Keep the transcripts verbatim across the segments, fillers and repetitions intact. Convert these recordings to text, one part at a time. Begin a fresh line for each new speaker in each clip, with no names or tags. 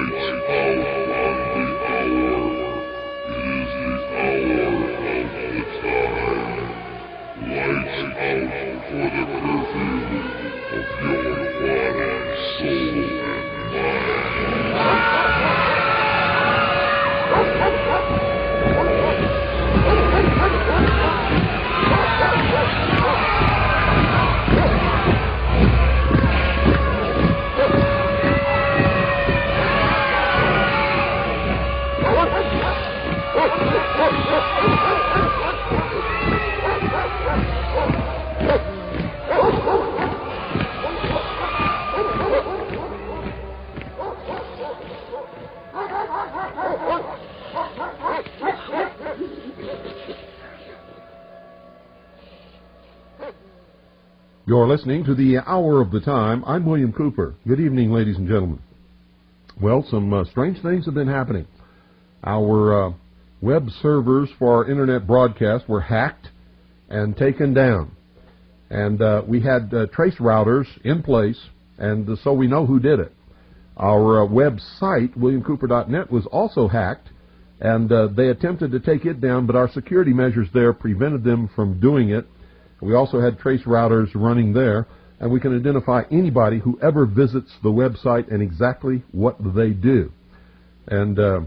You're listening to the Hour of the Time. I'm William Cooper. Good evening, ladies and gentlemen. Well, some uh, strange things have been happening. Our uh, web servers for our internet broadcast were hacked and taken down. And uh, we had uh, trace routers in place, and uh, so we know who did it. Our uh, website, william cooper dot net, was also hacked, and uh, they attempted to take it down, but our security measures there prevented them from doing it. We also had trace routers running there, and we can identify anybody who ever visits the website and exactly what they do. And uh,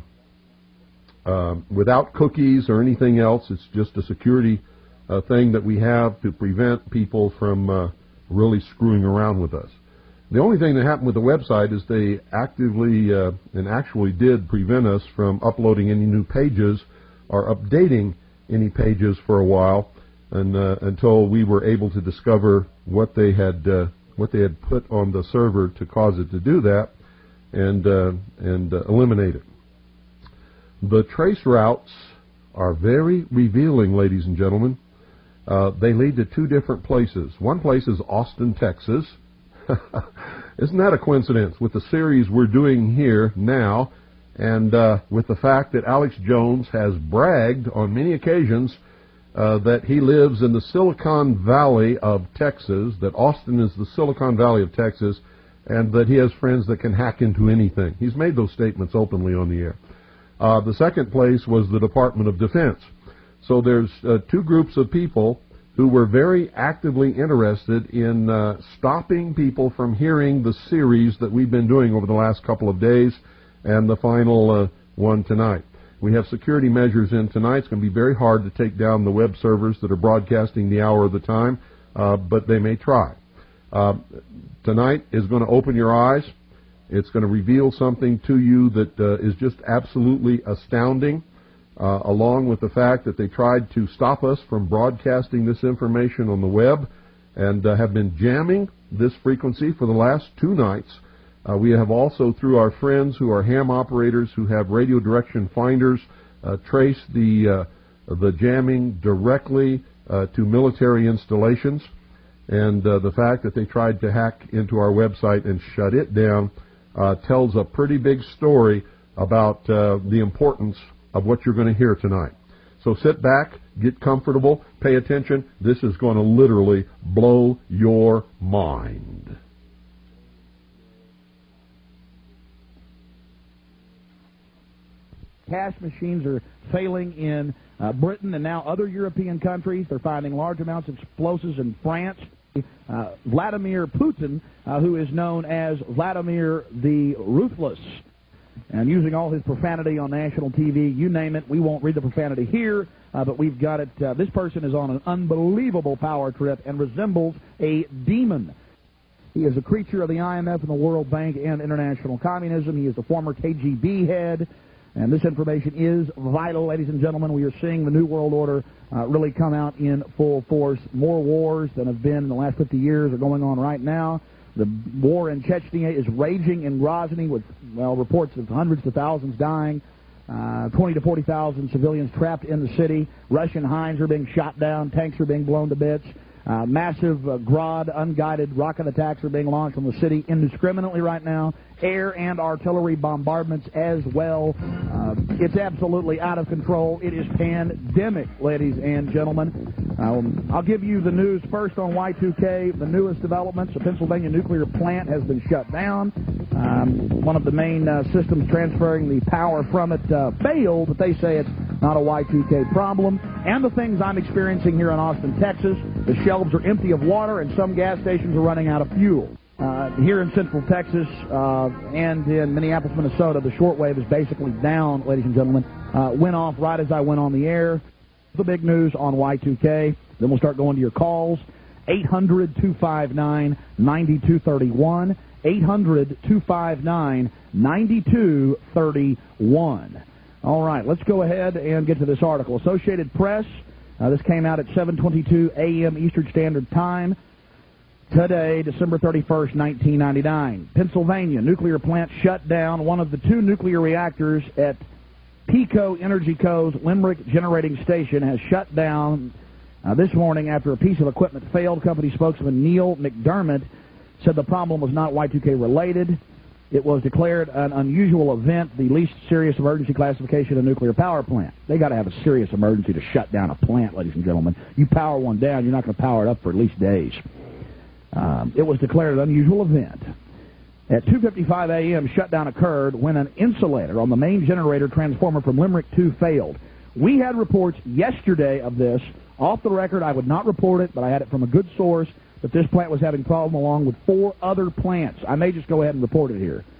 uh, without cookies or anything else, it's just a security uh, thing that we have to prevent people from uh, really screwing around with us. The only thing that happened with the website is they actively uh, and actually did prevent us from uploading any new pages or updating any pages for a while. And uh, until we were able to discover what they had uh, what they had put on the server to cause it to do that, and uh, and uh, eliminate it. The trace routes are very revealing, ladies and gentlemen. Uh, they lead to two different places. One place is Austin, Texas. Isn't that a coincidence with the series we're doing here now, and uh, with the fact that Alex Jones has bragged on many occasions Uh, that he lives in the Silicon Valley of Texas, that Austin is the Silicon Valley of Texas, and that he has friends that can hack into anything. He's made those statements openly on the air. Uh, the second place was the Department of Defense. So there's uh, two groups of people who were very actively interested in uh, stopping people from hearing the series that we've been doing over the last couple of days, and the final uh, one tonight. We have security measures in tonight. It's going to be very hard to take down the web servers that are broadcasting the Hour of the Time, uh, but they may try. Uh, tonight is going to open your eyes. It's going to reveal something to you that uh, is just absolutely astounding, uh, along with the fact that they tried to stop us from broadcasting this information on the web and uh, have been jamming this frequency for the last two nights. Uh, we have also, through our friends who are ham operators who have radio direction finders, uh, traced the uh, the jamming directly uh, to military installations. And uh, the fact that they tried to hack into our website and shut it down uh, tells a pretty big story about uh, the importance of what you're going to hear tonight. So sit back, get comfortable, pay attention. This is going to literally blow your mind.
Cash machines are failing in uh, Britain and now other European countries. They're finding large amounts of explosives in France. Uh, Vladimir Putin, uh, who is known as Vladimir the Ruthless, and using all his profanity on national T V, you name it. We won't read the profanity here, uh, but we've got it. Uh, this person is on an unbelievable power trip and resembles a demon. He is a creature of the I M F and the World Bank and international communism. He is the former K G B head. And this information is vital, ladies and gentlemen. We are seeing the New World Order uh, really come out in full force. More wars than have been in the last fifty years are going on right now. The war in Chechnya is raging in Grozny with, well, reports of hundreds of thousands dying, uh, twenty to forty thousand civilians trapped in the city. Russian Hinds are being shot down. Tanks are being blown to bits. Uh, massive uh, Grad unguided rocket attacks are being launched on the city indiscriminately right now. Air and artillery bombardments as well. Uh, it's absolutely out of control. It is pandemic, ladies and gentlemen. Um, I'll give you the news first on Y two K. The newest developments. The Pennsylvania nuclear plant has been shut down. Um, one of the main uh, systems transferring the power from it uh, failed, but they say it's not a Y two K problem. And the things I'm experiencing here in Austin, Texas, the shelves are empty of water and some gas stations are running out of fuel. Uh, here in Central Texas uh, and in Minneapolis, Minnesota, the shortwave is basically down, ladies and gentlemen. Uh, went off right as I went on the air. The big news on Y two K. Then we'll start going to your calls. eight hundred, two five nine, nine two three one. eight hundred, two five nine, nine two three one. All right, let's go ahead and get to this article. Associated Press, uh, this came out at seven twenty-two a m Eastern Standard Time today, December thirty-first, nineteen ninety-nine. Pennsylvania nuclear plant shut down. One of the two nuclear reactors at PECO Energy Co.'s Limerick Generating Station has shut down uh, this morning after a piece of equipment failed. Company spokesman Neil McDermott said the problem was not Y two K related. It was declared an unusual event, the least serious emergency classification of a nuclear power plant. They got to have a serious emergency to shut down a plant, ladies and gentlemen. You power one down, you're not going to power it up for at least days. Um, it was declared an unusual event. At two fifty-five a m, shutdown occurred when an insulator on the main generator transformer from Limerick two failed. We had reports yesterday of this. Off the record, I would not report it, but I had it from a good source that this plant was having problem along with four other plants. I may just go ahead and report it here.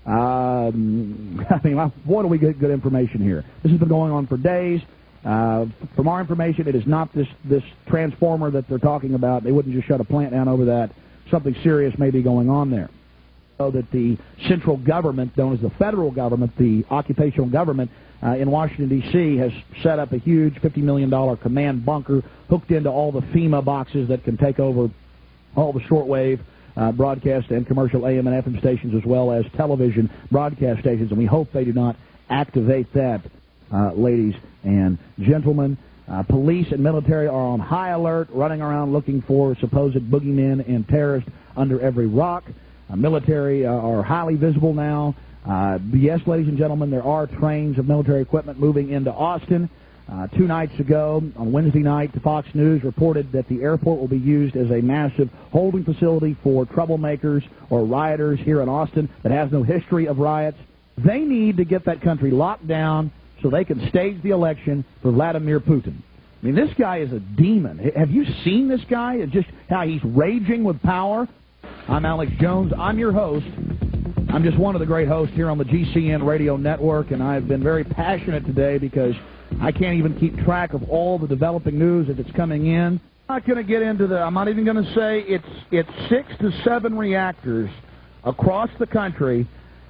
Um, I mean, boy, do we get good information here. This has been going on for days. Uh, from our information, it is not this, this transformer that they're talking about. They wouldn't just shut a plant down over that. Something serious may be going on there. So that the central government, known as the federal government, the occupational government uh, in Washington, D C, has set up a huge fifty million dollars command bunker hooked into all the FEMA boxes that can take over all the shortwave uh, broadcast and commercial A M and F M stations, as well as television broadcast stations, and we hope they do not activate that, uh, ladies and gentlemen. Uh, police and military are on high alert, running around looking for supposed boogeymen and terrorists under every rock. Uh, military uh, are highly visible now. Uh, yes, ladies and gentlemen, there are trains of military equipment moving into Austin. Uh, two nights ago, on Wednesday night, Fox News reported that the airport will be used as a massive holding facility for troublemakers or rioters here in Austin that has no history of riots. They need to get that country locked down so they can stage the election for Vladimir Putin. I mean, this guy is a demon. Have you seen this guy? It's just how he's raging with power. I'm Alex Jones. I'm your host. I'm just one of the great hosts here on the G C N radio network, and I've been very passionate today because I can't even keep track of all the developing news as it's coming in. I'm not going to get into the, I'm not even going to say it's it's six to seven reactors across the country.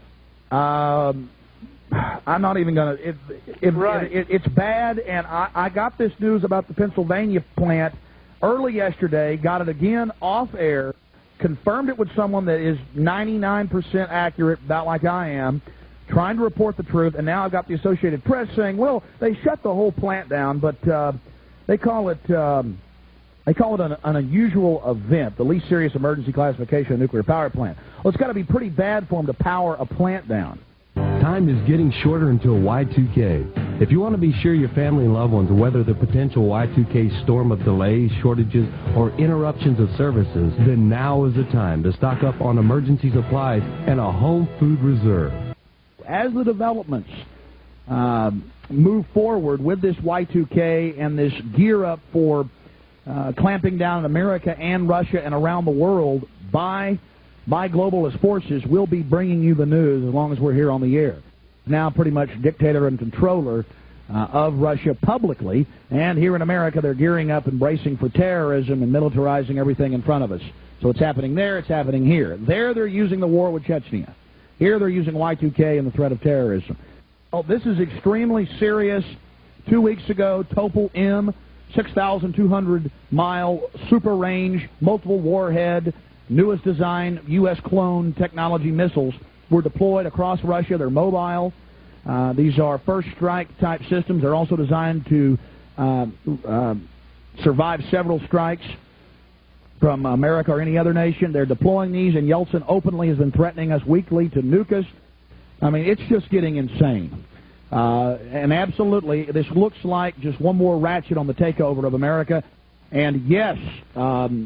Um, I'm not even going to, it, it, right. it, it, it's bad, and I, I got this news about the Pennsylvania plant early yesterday, got it again off air, confirmed it with someone that is ninety-nine percent accurate, about like I am, trying to report the truth, and now I've got the Associated Press saying, well, they shut the whole plant down, but uh, they call it um, they call it an, an unusual event, the least serious emergency classification of a nuclear power plant. Well, it's got to be pretty bad for them to power a plant down.
Time is getting shorter until Y two K. If you want to be sure your family and loved ones weather the potential Y two K storm of delays, shortages, or interruptions of services, then now is the time to stock up on emergency supplies and a home food reserve.
As the developments uh, move forward with this Y two K and this gear up for uh, clamping down in America and Russia and around the world by by globalist forces, we'll be bringing you the news as long as we're here on the air. Now pretty much dictator and controller uh, of Russia publicly, and here in America they're gearing up and bracing for terrorism and militarizing everything in front of us. So it's happening there, it's happening here. There they're using the war with Chechnya. Here they're using Y two K and the threat of terrorism. Oh, this is extremely serious. Two weeks ago, Topol M, six thousand two hundred mile super range, multiple warhead, newest design U S clone technology missiles were deployed across Russia. They're mobile. Uh, these are first strike type systems. They're also designed to uh, uh, survive several strikes from America or any other nation. They're deploying these, and Yeltsin openly has been threatening us weekly to nuke us. I mean, it's just getting insane. Uh, and absolutely, this looks like just one more ratchet on the takeover of America. And yes, um,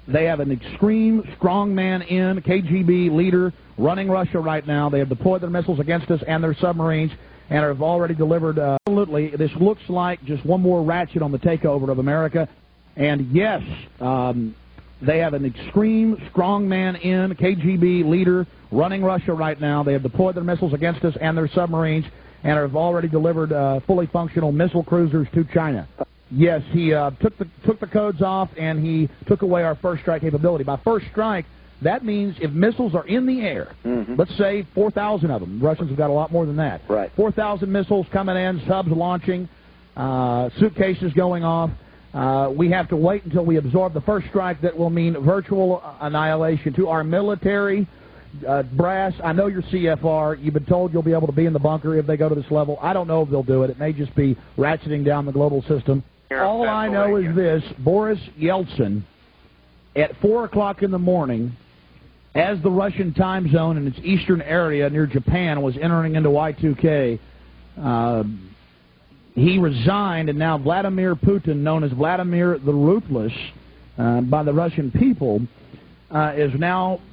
They have an extreme strongman in K G B leader running Russia right now. They have deployed their missiles against us and their submarines and have already delivered. Uh, absolutely, this looks like just one more ratchet on the takeover of America. And yes, um, they have an extreme strongman in K G B leader running Russia right now. They have deployed their missiles against us and their submarines and have already delivered uh, fully functional missile cruisers to China. Yes, he uh, took the took the codes off, and he took away our first strike capability. By first strike, that means if missiles are in the air, mm-hmm. let's say four thousand of them. The Russians have got a lot more than that.
Right.
four thousand missiles coming in, subs launching, uh, suitcases going off. Uh, we have to wait until we absorb the first strike. That will mean virtual annihilation to our military. Uh, brass, I know you're C F R. You've been told you'll be able to be in the bunker if they go to this level. I don't know if they'll do it. It may just be ratcheting down the global system. All I know is this: Boris Yeltsin, at four o'clock in the morning, as the Russian time zone in its eastern area near Japan was entering into Y two K, uh, he resigned, and now Vladimir Putin, known as Vladimir the Ruthless uh, by the Russian people, uh, is now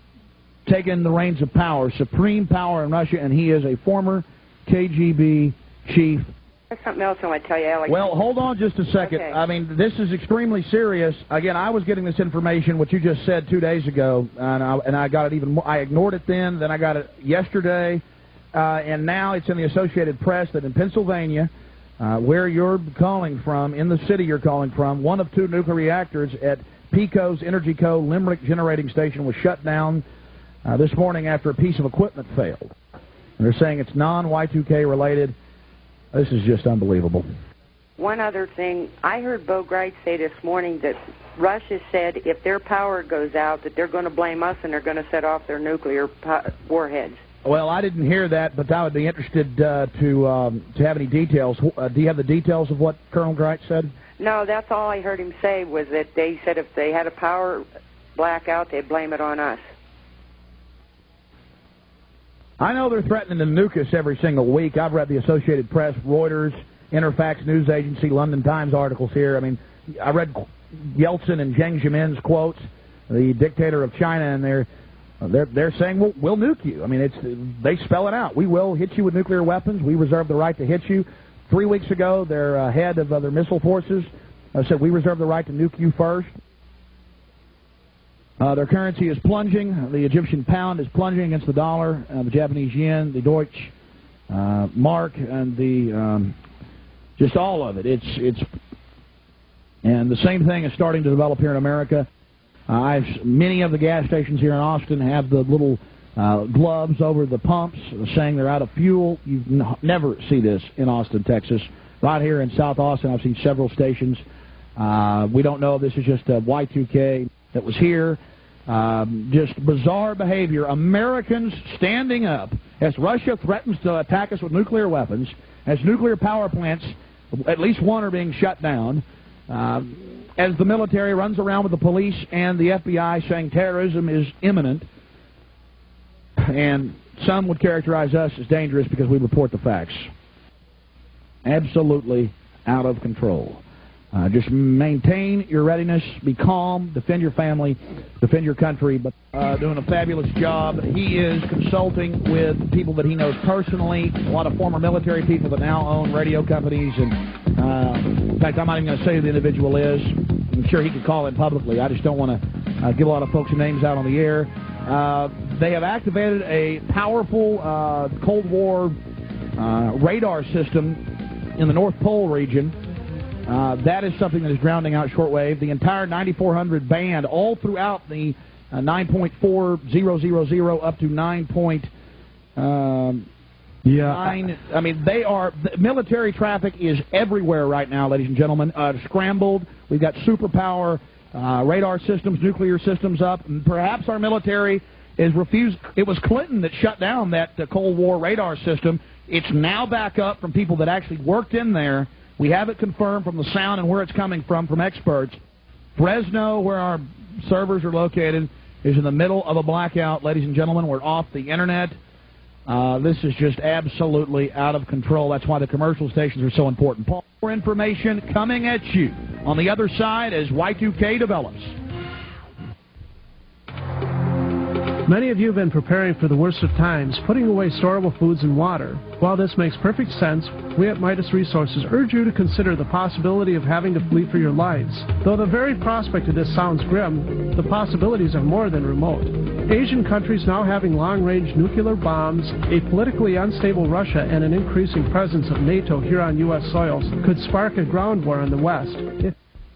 taking the reins of power, supreme power in Russia, and he is a former K G B chief.
There's something else I want to tell you, Alex.
Well, hold on just a second.
Okay.
I mean, this is extremely serious. Again, I was getting this information, what you just said two days ago, and I, and I got it even more. I ignored it then, then I got it yesterday, uh, and now it's in the Associated Press that in Pennsylvania, uh, where you're calling from, in the city you're calling from, one of two nuclear reactors at PECO's Energy Co. Limerick Generating Station was shut down uh, this morning after a piece of equipment failed. And they're saying it's non Y two K related. This is just unbelievable.
One other thing, I heard Bo Greit say this morning that Russia said if their power goes out that they're going to blame us and they're going to set off their nuclear warheads.
Well, I didn't hear that, but I would be interested uh, to um, to have any details. Uh, do you have the details of what Colonel Greit said?
No, that's all I heard him say was that they said if they had a power blackout, they'd blame it on us.
I know they're threatening to nuke us every single week. I've read the Associated Press, Reuters, Interfax News Agency, London Times articles here. I mean, I read Yeltsin and Jiang Zemin's quotes, the dictator of China, and they're they're they're saying we'll, we'll nuke you. I mean, it's they spell it out. We will hit you with nuclear weapons. We reserve the right to hit you. Three weeks ago, their uh, head of uh, their missile forces uh, said we reserve the right to nuke you first. Uh, their currency is plunging. The Egyptian pound is plunging against the dollar, uh, the Japanese yen, the Deutsche uh, mark, and the um, just all of it. It's it's and the same thing is starting to develop here in America. Uh, I've many of the gas stations here in Austin have the little uh, gloves over the pumps saying they're out of fuel. You n never see this in Austin, Texas. Right here in South Austin, I've seen several stations. Uh, we don't know if this is just a Y two K that was here. Um, just bizarre behavior. Americans standing up as Russia threatens to attack us with nuclear weapons, as nuclear power plants, at least one, are being shut down, uh, as the military runs around with the police and the F B I saying terrorism is imminent, and some would characterize us as dangerous because we report the facts. Absolutely out of control. Uh, just maintain your readiness, be calm, defend your family, defend your country, but uh, doing a fabulous job. He is consulting with people that he knows personally, a lot of former military people that now own radio companies, and uh, in fact, I'm not even going to say who the individual is. I'm sure he could call in publicly. I just don't want to uh, give a lot of folks' names out on the air. Uh, they have activated a powerful uh, Cold War uh, radar system in the North Pole region. Uh, that is something that is drowning out shortwave. The entire ninety-four hundred band, all throughout the uh, nine point four thousand up to nine point nine. Yeah. I mean, they are, the military traffic is everywhere right now, ladies and gentlemen. Uh, scrambled. We've got superpower uh, radar systems, nuclear systems up. And perhaps our military is refused. It was Clinton that shut down that uh, Cold War radar system. It's now back up from people that actually worked in there. We have it confirmed from the sound and where it's coming from, from experts. Fresno, where our servers are located, is in the middle of a blackout. Ladies and gentlemen, we're off the Internet. Uh, this is just absolutely out of control. That's why the commercial stations are so important. More information coming at you on the other side as Y two K develops.
Many of you have been preparing for the worst of times, putting away storable foods and water. While this makes perfect sense, we at Midas Resources urge you to consider the possibility of having to flee for your lives. Though the very prospect of this sounds grim, the possibilities are more than remote. Asian countries now having long-range nuclear bombs, a politically unstable Russia, and an increasing presence of NATO here on U S soils could spark a ground war in the West. If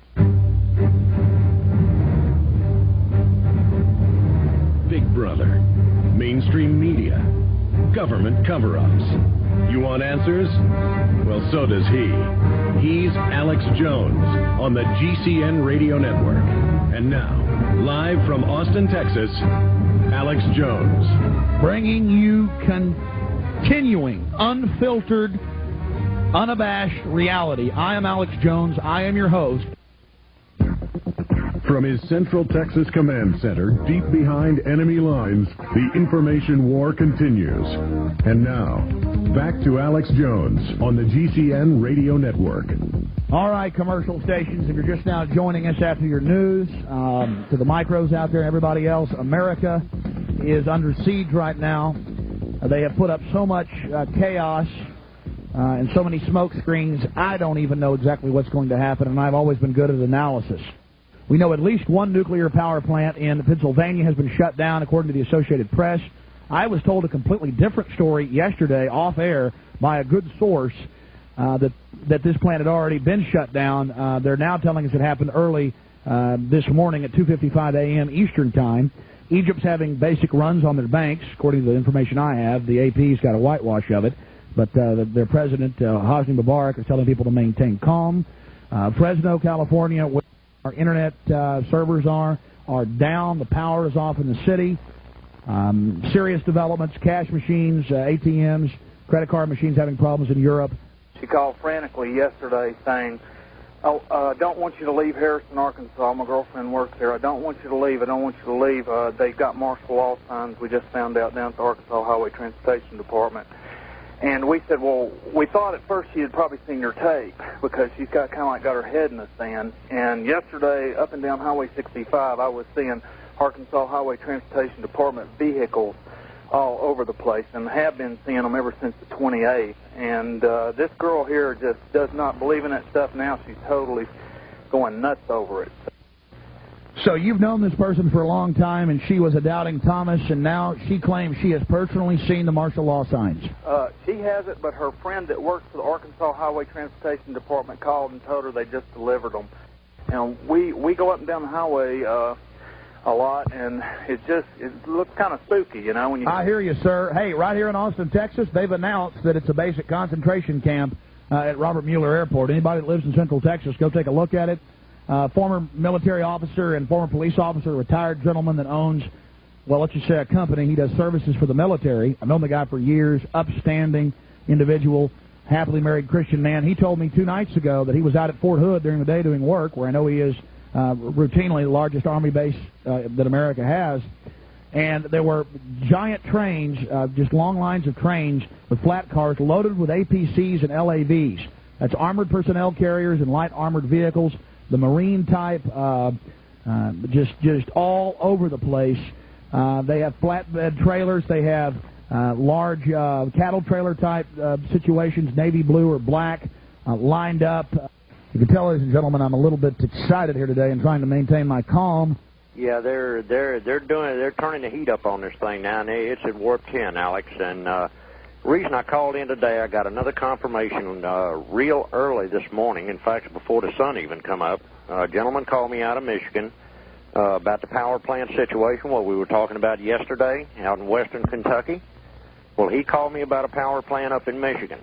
Big Brother, mainstream media, government cover-ups. You want answers? Well, so does he. He's Alex Jones on the G C N Radio Network. And now, live from Austin, Texas, Alex Jones.
Bringing you continuing, unfiltered, unabashed reality. I am Alex Jones. I am your host.
From his Central Texas Command Center, deep behind enemy lines, the information war continues. And now, back to Alex Jones on the G C N Radio Network.
All right, commercial stations, if you're just now joining us after your news, um, to the micros out there, everybody else, America is under siege right now. Uh, they have put up so much uh, chaos uh, and so many smoke screens, I don't even know exactly what's going to happen, and I've always been good at analysis. We know at least one nuclear power plant in Pennsylvania has been shut down, according to the Associated Press. I was told a completely different story yesterday off air by a good source uh, that that this plant had already been shut down. Uh, they're now telling us it happened early uh, this morning at two fifty-five a.m. Eastern Time. Egypt's having basic runs on their banks, according to the information I have. The A P's got a whitewash of it. But uh, the, their president, uh, Hosni Mubarak, is telling people to maintain calm. Uh, Fresno, California, where our internet uh, servers are, are down. The power is off in the city. Um, serious developments, cash machines, uh, A T Ms, credit card machines having problems in Europe.
She called frantically yesterday saying, oh, I uh, don't want you to leave Harrison, Arkansas. My girlfriend works there. I don't want you to leave. I don't want you to leave. Uh, they've got martial law signs. We just found out down at the Arkansas Highway Transportation Department. And we said, well, we thought at first she had probably seen your tape because she's got kind of like got her head in the sand. And yesterday, up and down Highway sixty-five, I was seeing Arkansas Highway Transportation Department vehicles all over the place, and have been seeing them ever since the twenty-eighth. And uh, this girl here just does not believe in that stuff now. She's totally going nuts over it.
So you've known this person for a long time, and she was a doubting Thomas, and now she claims she has personally seen the martial law signs.
Uh, she hasn't, but her friend that works for the Arkansas Highway Transportation Department called and told her they just delivered them. And we, we go up and down the highway uh, a lot, and it just it looks kind of spooky, you know. When you
I hear you, sir. Hey, right here in Austin, Texas, they've announced that it's a basic concentration camp uh, at Robert Mueller Airport. Anybody that lives in Central Texas, go take a look at it. Uh, former military officer and former police officer, retired gentleman that owns, well, let's just say a company. He does services for the military. I've known the guy for years, upstanding individual, happily married Christian man. He told me two nights ago that he was out at Fort Hood during the day doing work, where I know he is uh, routinely the largest Army base uh, that America has. And there were giant trains, uh, just long lines of trains with flat cars loaded with A P Cs and L A Vs. That's armored personnel carriers and light armored vehicles. The Marine type, uh, uh, just just all over the place. Uh, they have flatbed trailers. They have uh, large uh, cattle trailer type uh, situations, navy blue or black, uh, lined up. You can tell, ladies and gentlemen, I'm a little bit excited here today and trying to maintain my calm.
Yeah, they're they're they're doing they're turning the heat up on this thing now. And it's at warp ten, Alex. And uh, the reason I called in today, I got another confirmation uh, real early this morning. In fact, before the sun even come up, a gentleman called me out of Michigan uh, about the power plant situation, what we were talking about yesterday out in western Kentucky. Well, he called me about a power plant up in Michigan.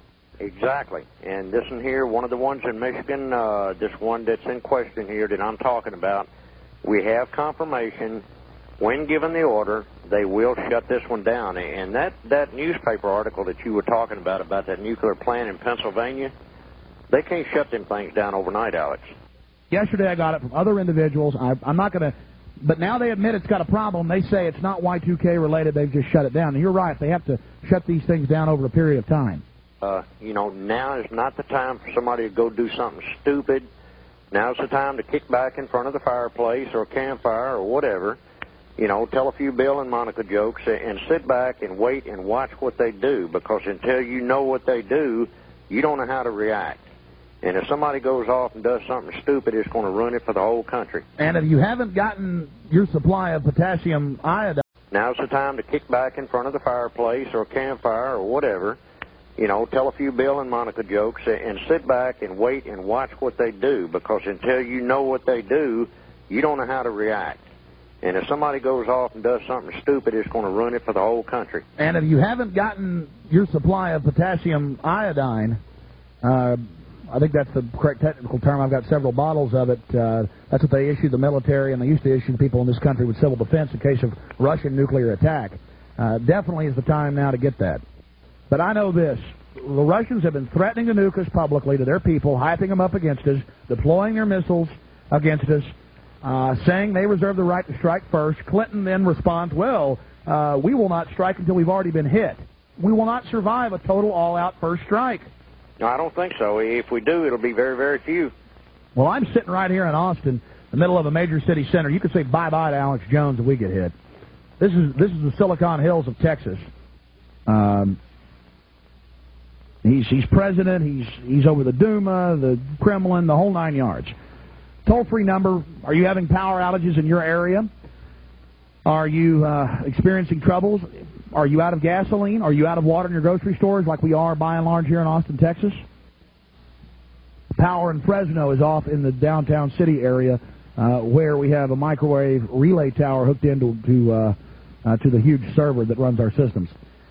Exactly. And this one here, one of the ones in Michigan, uh, this one that's in question here that I'm talking about, we have confirmation. When given the order, they will shut this one down. And that, that newspaper article that you were talking about, about that nuclear plant in Pennsylvania, they can't shut them things down overnight, Alex.
Yesterday I got it from other individuals. I, I'm not going to, but now they admit it's got a problem. They say it's not Y two K related. They've just shut it down. And you're right. They have to shut these things down over a period of time.
Uh, you know, now is not the time for somebody to go do something stupid. Now's the time to kick back in front of the fireplace or campfire or whatever you know, tell a few Bill and Monica jokes and sit back and wait and watch what they do, because until you know what they do, you don't know how to react. And if somebody goes off and does something stupid, it's going to ruin it for the whole country.
And if you haven't gotten your supply of potassium iodide,
now's the time to kick back in front of the fireplace or campfire or whatever, you know, tell a few Bill and Monica jokes and sit back and wait and watch what they do, because until you know what they do, you don't know how to react. And if somebody goes off and does something stupid, it's going to ruin it for the whole country.
And if you haven't gotten your supply of potassium iodine, uh, I think that's the correct technical term. I've got several bottles of it. Uh, that's what they issue the military, and they used to issue people in this country with civil defense in case of Russian nuclear attack. Uh, definitely is the time now to get that. But I know this. The Russians have been threatening to nuke us publicly to their people, hyping them up against us, deploying their missiles against us, uh, saying they reserve the right to strike first. Clinton then responds, well, uh, we will not strike until we've already been hit. We will not survive a total all-out first strike.
No, I don't think so. If we do, it'll be very, very few.
Well, I'm sitting right here in Austin, the middle of a major city center. You could say bye-bye to Alex Jones if we get hit. This is this is the Silicon Hills of Texas. Um, he's he's president. He's he's over the Duma, the Kremlin, the whole nine yards. Toll-free number. Are you having power outages in your area? Are you uh, experiencing troubles? Are you out of gasoline? Are you out of water in your grocery stores like we are by and large here in Austin, Texas? Power in Fresno is off in the downtown city area uh, where we have a microwave relay tower hooked into to, uh, uh, to the huge server that runs our systems.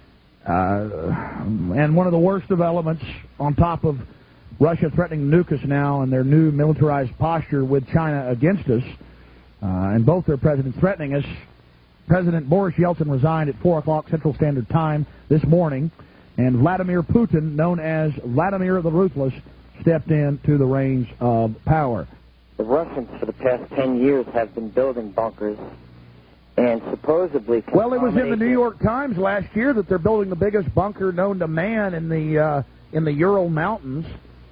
Uh, and one of the worst developments on top of Russia threatening to nuke us now and their new militarized posture with China against us, uh, and both their presidents threatening us, President Boris Yeltsin resigned at four o'clock Central Standard Time this morning, and Vladimir Putin, known as Vladimir the Ruthless, stepped into the reins of power.
The Russians for the past ten years have been building bunkers, and supposedly...
Well, it was in the New York Times last year that they're building the biggest bunker known to man in the uh, in the Ural Mountains.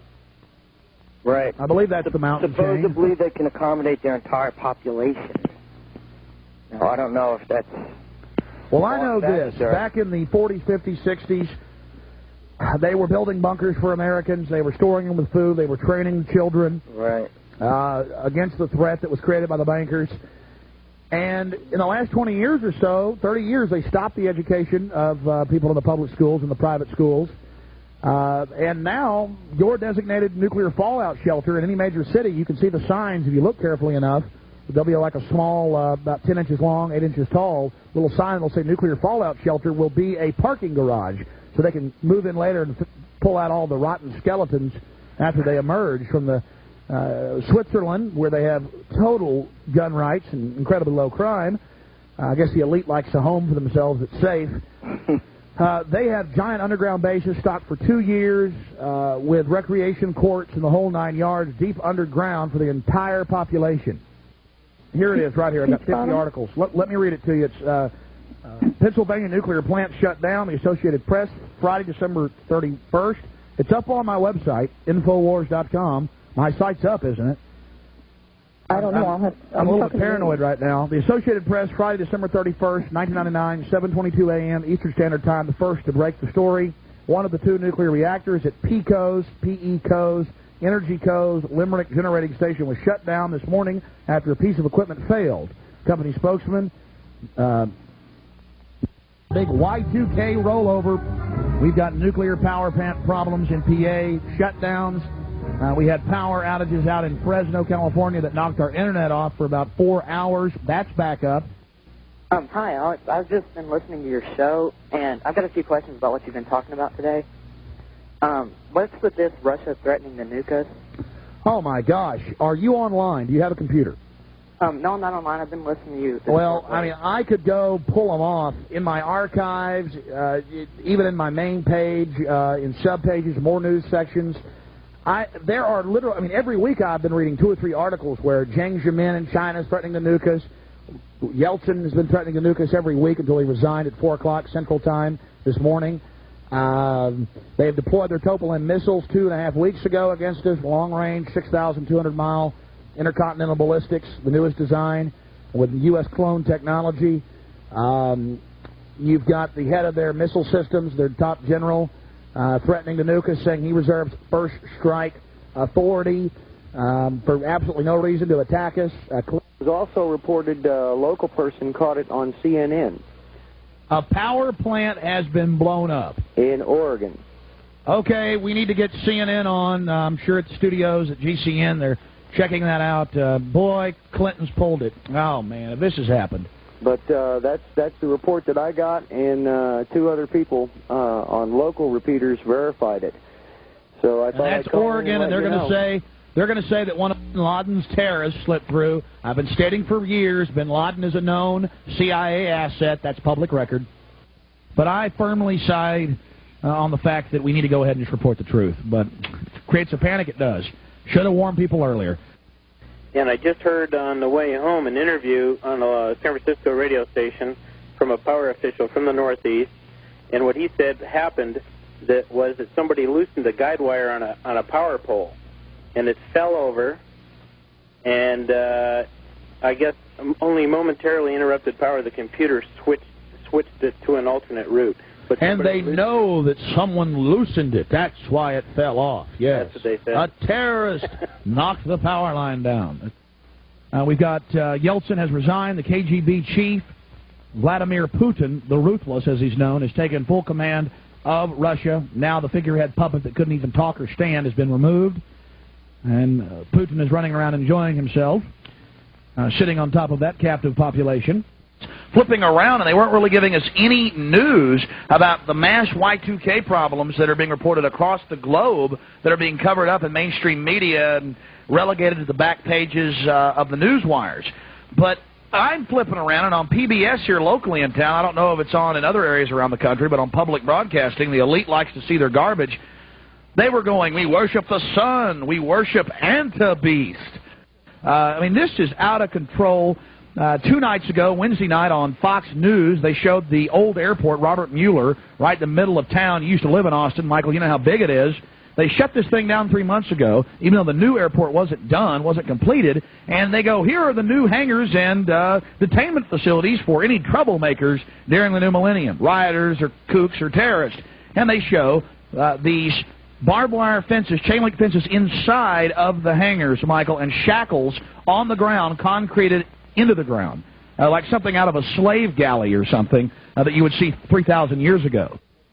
Right.
I believe that's the mountain
Supposedly
chain.
They can accommodate their entire population. Now, I don't know if that's...
Well, I know this.
Sir.
Back in the forties, fifties, sixties, they were building bunkers for Americans. They were storing them with food. They were training children
right.
uh, against the threat that was created by the bankers. And in the last twenty years or so, thirty years, they stopped the education of uh, people in the public schools and the private schools. Uh, and now, your designated nuclear fallout shelter in any major city, you can see the signs if you look carefully enough. There'll be like a small, uh, about ten inches long, eight inches tall, little sign that will say nuclear fallout shelter will be a parking garage, so they can move in later and f pull out all the rotten skeletons after they emerge from the uh, Switzerland, where they have total gun rights and incredibly low crime. Uh, I guess the elite likes a home for themselves that's safe. Uh, they have giant underground bases stocked for two years uh, with recreation courts and the whole nine yards deep underground for the entire population. Here it is right here. I've got fifty articles. Let, let me read it to you. It's uh, uh, Pennsylvania nuclear plant shut down. The Associated Press, Friday, December thirty-first. It's up on my website, Infowars dot com. My site's up, isn't it?
I don't know.
I'm,
I'll have,
I'm a little bit paranoid right now. The Associated Press, Friday, December thirty-first, nineteen ninety-nine, seven twenty-two a m Eastern Standard Time, the first to break the story. One of the two nuclear reactors at P E C O's, P E C O's, Energy Co's Limerick generating station was shut down this morning after a piece of equipment failed. Company spokesman, uh, big Y two K rollover. We've got nuclear power plant problems in P A, shutdowns. Uh, we had power outages out in Fresno, California that knocked our internet off for about four hours. That's back up.
Um, hi, Alex. I've just been listening to your show, and I've got a few questions about what you've been talking about today. Um, what's with this Russia threatening to nuke us?
Oh, my gosh. Are you online? Do you have a computer?
Um, no, I'm not online. I've been listening to you.
Well, I mean, I could go pull them off in my archives, uh, even in my main page, uh, in subpages, more news sections. I, there are literally, I mean, every week I've been reading two or three articles where Jiang Zemin in China is threatening to nuke us. Yeltsin has been threatening to nuke us every week until he resigned at four o'clock Central Time this morning. Um, they've deployed their Topolin missiles two and a half weeks ago against us, long-range, six thousand two hundred mile intercontinental ballistics, the newest design. with U S clone technology. Um, you've got the head of their missile systems, their top general, uh, threatening to nuke us, saying he reserves first strike authority um, for absolutely no reason to attack us. Uh,
it was also reported uh, a local person caught it on C N N.
A power plant has been blown up.
In Oregon.
Okay, we need to get C N N on. Uh, I'm sure at the studios at G C N they're checking that out. Uh, boy, Clinton's pulled it. Oh, man, if this has happened.
But uh, that's that's the report that I got, and uh, two other people uh, on local repeaters verified it. So I thought
and that's
I'd call
Oregon, and they're going to say they're going to say that one of Bin Laden's terrorists slipped through. I've been stating for years, Bin Laden is a known C I A asset. That's public record. But I firmly side uh, on the fact that we need to go ahead and just report the truth. But if it creates a panic, it does. Should have warned people earlier.
And I just heard on the way home an interview on a San Francisco radio station from a power official from the Northeast, and what he said happened that was that somebody loosened a guide wire on a on a power pole, and it fell over, and uh, I guess only momentarily interrupted power. The computer switched switched it to an alternate route. But
and they know that someone loosened it. That's why it fell off. Yes.
That's what they said.
A terrorist knocked the power line down. Uh, we've got uh, Yeltsin has resigned. The K G B chief, Vladimir Putin, the Ruthless as he's known, has taken full command of Russia. Now the figurehead puppet that couldn't even talk or stand has been removed. And uh, Putin is running around enjoying himself, uh, sitting on top of that captive population. Flipping around, and they weren't really giving us any news about the mass Y two K problems that are being reported across the globe that are being covered up in mainstream media and relegated to the back pages uh, of the news wires. But I'm flipping around, and on P B S here locally in town, I don't know if it's on in other areas around the country, but on public broadcasting, the elite likes to see their garbage. They were going, we worship the sun, we worship Antibeast. Uh, I mean, this is out of control. Uh, two nights ago, Wednesday night on Fox News, they showed the old airport, Robert Mueller, right in the middle of town. You used to live in Austin. Michael, you know how big it is. They shut this thing down three months ago, even though the new airport wasn't done, wasn't completed. And they go, here are the new hangars and uh, detainment facilities for any troublemakers during the new millennium, rioters or kooks or terrorists. And they show uh, these barbed wire fences, chain link fences inside of the hangars, Michael, and shackles on the ground, concreted into the ground, uh, like something out of a slave galley or something uh, that you would see three thousand years ago.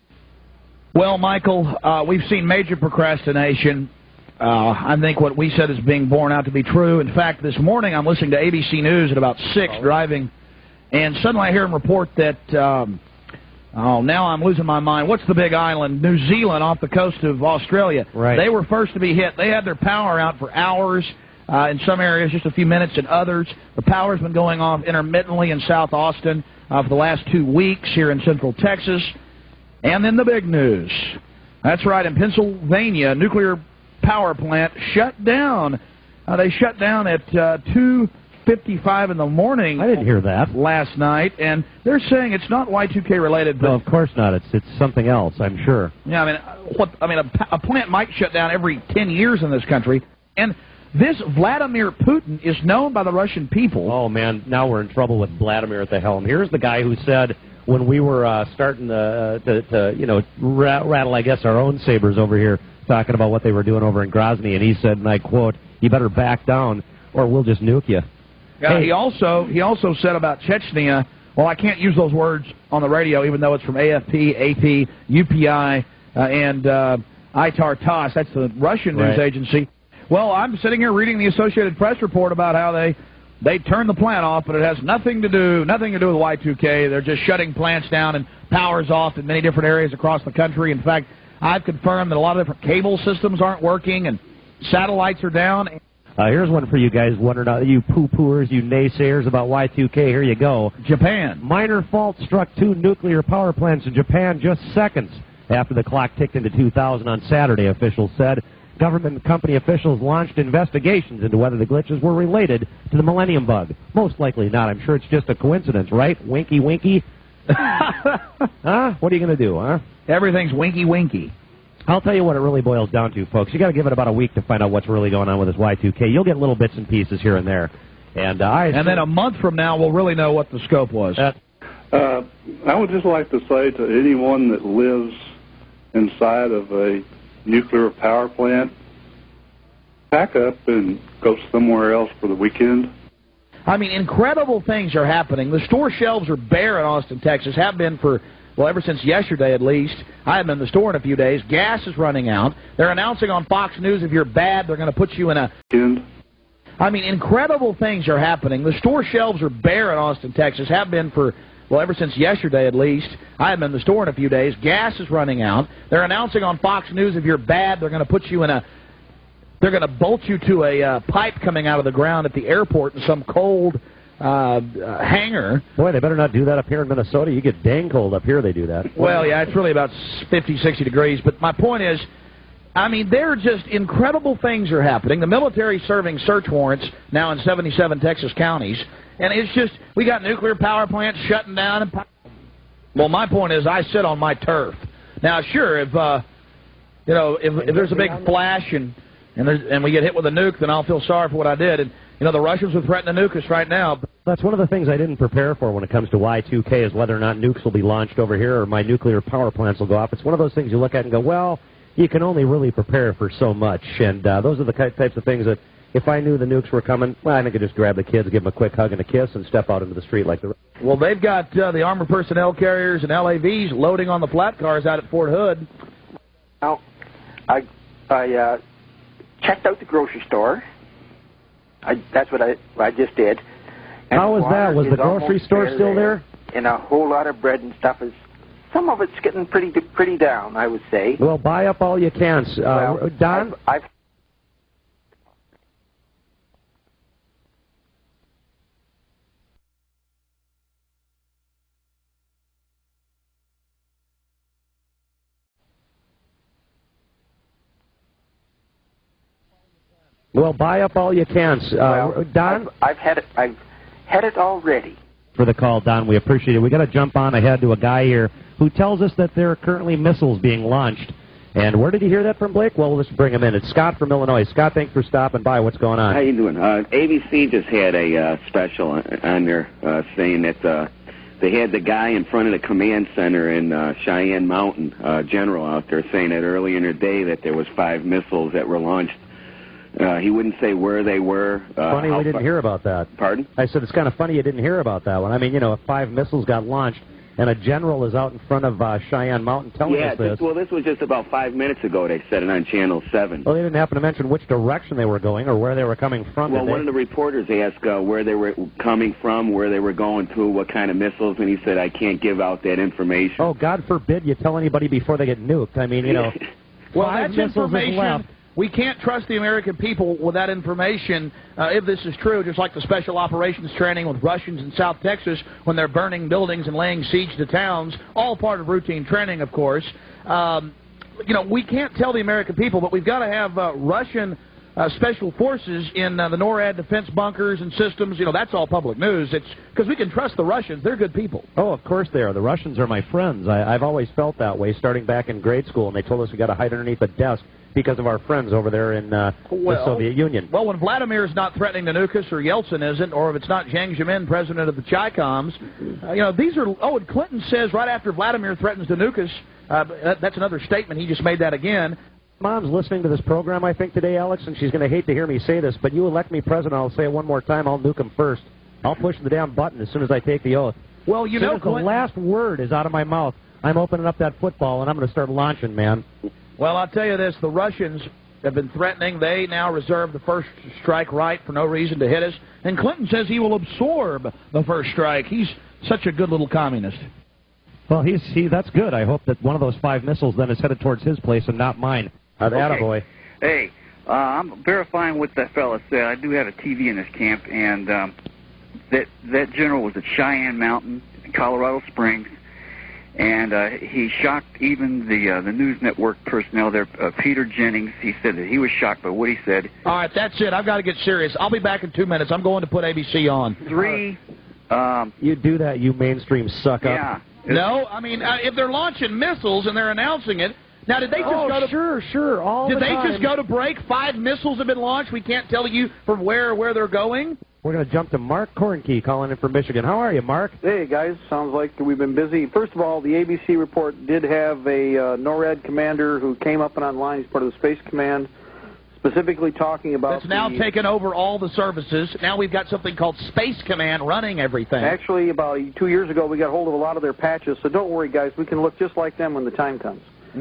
Well, Michael, uh, we've seen major procrastination. Uh, I think what we said is being borne out to be true. In fact, this morning I'm listening to A B C News at about six, oh. driving, and suddenly I hear them report that, um, oh, now I'm losing my mind. What's the big island? New Zealand off the coast of Australia.
Right.
They were first to be hit. They had their power out for hours. Uh, in some areas, just a few minutes. In others, the power's been going off intermittently in South Austin uh, for the last two weeks here in central Texas. And then the big news. That's right, in Pennsylvania, a nuclear power plant shut down. Uh, they shut down at uh, two fifty-five in the morning.
I didn't hear that.
Last night, and they're saying it's not Y two K related. But
no, of course not. It's it's something else, I'm sure.
Yeah, I mean, what I mean, a, a plant might shut down every ten years in this country, and this Vladimir Putin is known by the Russian people.
Oh, man, now we're in trouble with Vladimir at the helm. Here's the guy who said when we were uh, starting to, uh, to, to, you know, rattle, I guess, our own sabers over here, talking about what they were doing over in Grozny, and he said, and I quote, you better back down or we'll just nuke you.
Yeah, hey. He also he also said about Chechnya, well, I can't use those words on the radio, even though it's from A F P, A P, U P I, uh, and uh, I T A R T A S. That's the Russian news
right.
agency. Well, I'm sitting here reading the Associated Press report about how they they turned the plant off, but it has nothing to do nothing to do with Y two K. They're just shutting plants down and power's off in many different areas across the country. In fact, I've confirmed that a lot of different cable systems aren't working and satellites are down.
Uh, here's one for you guys wondering, you poo-pooers, you naysayers about Y two K. Here you go.
Japan.
Minor fault struck two nuclear power plants in Japan just seconds after the clock ticked into two thousand on Saturday, officials said. Government and company officials launched investigations into whether the glitches were related to the Millennium Bug. Most likely not. I'm sure it's just a coincidence, right? Winky, winky. Huh? What are you going to do, huh?
Everything's winky, winky.
I'll tell you what it really boils down to, folks. You got to give it about a week to find out what's really going on with this Y two K. You'll get little bits and pieces here and there. And, uh, I
and then a month from now, we'll really know what the scope was.
Uh,
Uh, I would just like to say to anyone that lives inside of a nuclear power plant, pack up and go somewhere else for the weekend.
I mean, incredible things are happening. The store shelves are bare in Austin, Texas, have been for, well, ever since yesterday at least. I haven't been in the store in a few days. Gas is running out. They're announcing on Fox News if you're bad, they're going to put you in a...
Weekend.
I mean, incredible things are happening. The store shelves are bare in Austin, Texas, have been for... well, ever since yesterday at least. I haven't been in the store in a few days. Gas is running out. They're announcing on Fox News if you're bad, they're going to put you in a... they're going to bolt you to a uh, pipe coming out of the ground at the airport in some cold uh, uh, hangar.
Boy, they better not do that up here in Minnesota. You get dang cold up here, they do that.
Well, yeah, it's really about fifty, sixty degrees. But my point is, I mean, there are just incredible things are happening. The military serving search warrants now in seventy-seven Texas counties. And it's just, we got nuclear power plants shutting down. And well, my point is, I sit on my turf. Now, sure, if uh, you know, if, if there's a big flash and and, there's, and we get hit with a nuke, then I'll feel sorry for what I did. And you know, the Russians would threaten to nuke us right now.
That's one of the things I didn't prepare for when it comes to Y two K is whether or not nukes will be launched over here or my nuclear power plants will go off. It's one of those things you look at and go, well, you can only really prepare for so much. And uh, those are the types of things that, if I knew the nukes were coming, well, I think I'd just grab the kids, give them a quick hug and a kiss, and step out into the street like the rest.
Well, they've got uh, the armored personnel carriers and L A Vs loading on the flat cars out at Fort Hood.
Now, I I uh, checked out the grocery store. I, that's what I I just did. And
how was that? Was the grocery store still there?
And a whole lot of bread and stuff is. Some of it's getting pretty pretty down, I would say.
Well, buy up all you can, uh,
well,
Don.
I've, I've
Well, buy up all you can. Uh,
well,
Don?
I've, I've had it. I've had it already.
For the call, Don, we appreciate it. We got to jump on ahead to a guy here who tells us that there are currently missiles being launched. And where did you hear that from, Blake? Well, let's bring him in. It's Scott from Illinois. Scott, thanks for stopping by. What's going on?
How you doing? Uh, A B C just had a uh, special on there uh, saying that uh, they had the guy in front of the command center in uh, Cheyenne Mountain, uh, General out there, saying that earlier in the day that there was five missiles that were launched. Uh, he wouldn't say where they were. Uh,
funny we didn't hear about that.
Pardon?
I said it's kind of funny you didn't hear about that one. I mean, you know, if five missiles got launched and a general is out in front of uh, Cheyenne Mountain telling
yeah,
us this.
Just, well, this was just about five minutes ago. They said it on Channel seven.
Well, they didn't happen to mention which direction they were going or where they were coming from.
Well, one of the reporters asked uh, where they were coming from, where they were going to, what kind of missiles, and he said, I can't give out that information.
Oh, God forbid you tell anybody before they get nuked. I mean, you know,
well,
five
that's
missiles
information.
left.
We can't trust the American people with that information uh, if this is true, just like the special operations training with Russians in South Texas when they're burning buildings and laying siege to towns, all part of routine training, of course. Um, you know, we can't tell the American people, but we've got to have uh, Russian uh, special forces in uh, the NORAD defense bunkers and systems. You know, that's all public news. It's because we can trust the Russians. They're good people.
Oh, of course they are. The Russians are my friends. I, I've always felt that way, starting back in grade school, and they told us we got to hide underneath a desk because of our friends over there in uh,
well,
the Soviet Union.
Well, when Vladimir's not threatening to nuke us, or Yeltsin isn't, or if it's not Jiang Zemin, president of the Chi-Coms, uh, you know, these are... Oh, and Clinton says right after Vladimir threatens to nuke us, uh, that, that's another statement. He just made that again.
Mom's listening to this program, I think, today, Alex, and she's going to hate to hear me say this, but you elect me president, I'll say it one more time, I'll nuke him first. I'll push the damn button as soon as I take the oath.
Well, you
as soon
know,
as the last word is out of my mouth, I'm opening up that football, and I'm going to start launching, man.
Well, I'll tell you this, the Russians have been threatening. They now reserve the first strike right for no reason to hit us. And Clinton says he will absorb the first strike. He's such a good little communist.
Well, he's he. That's good. I hope that one of those five missiles then is headed towards his place and not mine. Uh, the
okay.
attaboy.
Hey, uh, I'm verifying what that fellow said. I do have a T V in this camp, and um, that that general was at Cheyenne Mountain, in Colorado Springs. And uh, he shocked even the uh, the news network personnel there, uh, Peter Jennings. He said that he was shocked by what he said.
All right, that's it. I've got to get serious. I'll be back in two minutes. I'm going to put A B C on.
Three. Um,
you do that, you mainstream suck up.
Yeah.
No, I mean, uh, if they're launching missiles and they're announcing it, now did they just
oh,
go to...
sure, sure, all
Did
the
they
time.
just go to break? Five missiles have been launched. We can't tell you from where or where they're going?
We're going to jump to Mark Kornke calling in from Michigan. How are you, Mark?
Hey, guys. Sounds like we've been busy. First of all, the A B C report did have a uh, NORAD commander who came up and online. He's part of the Space Command, specifically talking about...
It's now
the,
taken over all the services. Now we've got something called Space Command running everything.
Actually, about two years ago, we got hold of a lot of their patches, so don't worry, guys. We can look just like them when the time comes.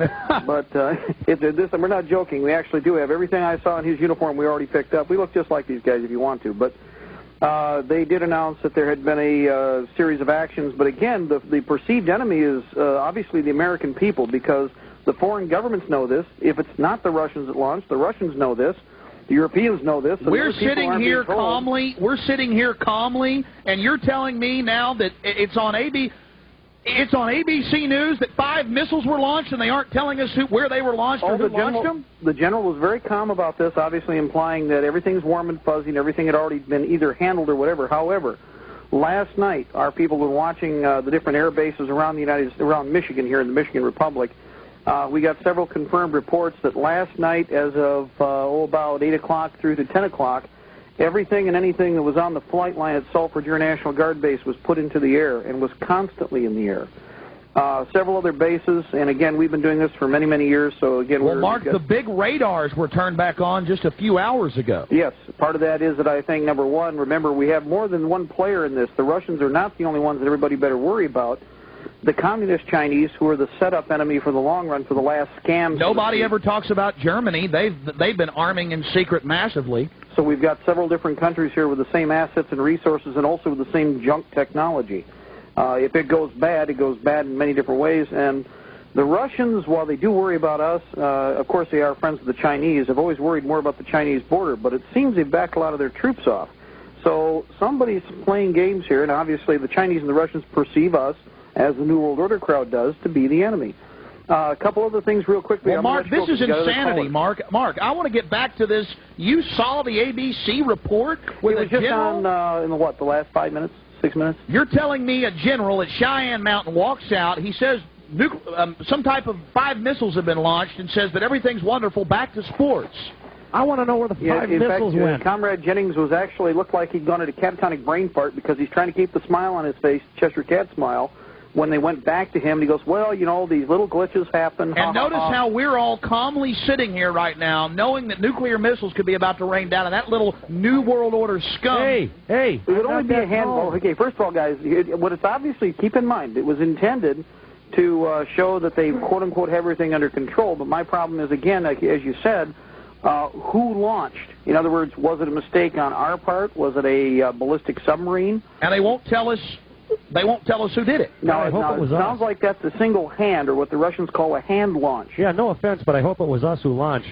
But uh, it, this, we're not joking. We actually do have everything I saw in his uniform we already picked up. We look just like these guys if you want to. But uh, they did announce that there had been a uh, series of actions. But again, the, the perceived enemy is uh, obviously the American people, because the foreign governments know this. If it's not the Russians that launched, the Russians know this. The Europeans know this. So
we're sitting here calmly. We're sitting here calmly, and you're telling me now that it's on A B. It's on A B C News that five missiles were launched, and they aren't telling us who, where they were launched or
oh,
who
the general,
launched them?
The general was very calm about this, obviously implying that everything's warm and fuzzy and everything had already been either handled or whatever. However, last night, our people were watching uh, the different air bases around the United, around Michigan here in the Michigan Republic. Uh, we got several confirmed reports that last night, as of uh, oh, about eight o'clock through to ten o'clock, everything and anything that was on the flight line at Salford Air National Guard Base was put into the air and was constantly in the air. Uh, several other bases, and again, we've been doing this for many, many years, so again...
Well,
we're,
Mark, the big radars were turned back on just a few hours ago.
Yes, part of that is that I think, number one, remember, we have more than one player in this. The Russians are not the only ones that everybody better worry about. The communist Chinese, who are the set-up enemy for the long run for the last scams...
Nobody ever talks about Germany. They've, they've been arming in secret massively.
So we've got several different countries here with the same assets and resources and also with the same junk technology. Uh, if it goes bad, it goes bad in many different ways. And the Russians, while they do worry about us, uh, of course they are friends of the Chinese, have always worried more about the Chinese border, but it seems they've backed a lot of their troops off. So somebody's playing games here, and obviously the Chinese and the Russians perceive us, as the New World Order crowd does, to be the enemy. Uh, a couple other things real quickly.
Well, Mark, this is insanity, Mark. Mark, I want to get back to this. You saw the A B C report with
it was
a
just
general?
on, uh, in the, what, the last five minutes, six minutes?
You're telling me a general at Cheyenne Mountain walks out, he says um, some type of five missiles have been launched and says that everything's wonderful, back to sports.
I want to know where the
yeah,
five
in
missiles
fact,
went.
Uh, Comrade Jennings was actually, looked like he'd gone into catatonic brain fart because he's trying to keep the smile on his face, Cheshire Cat smile. When they went back to him, he goes, well, you know, these little glitches happen.
And ha, notice ha, ha. how we're all calmly sitting here right now, knowing that nuclear missiles could be about to rain down, and that little New World Order scum.
Hey, hey.
It would only be a handful. Okay, first of all, guys, it, what it's obviously, keep in mind, it was intended to uh, show that they, quote-unquote, have everything under control. But my problem is, again, like, as you said, uh, who launched? In other words, was it a mistake on our part? Was it a uh, ballistic submarine?
And they won't tell us. They won't tell us who did it.
No,
I hope
no,
it was
it
us.
sounds like that's a single hand, or what the Russians call a hand launch.
Yeah, no offense, but I hope it was us who launched.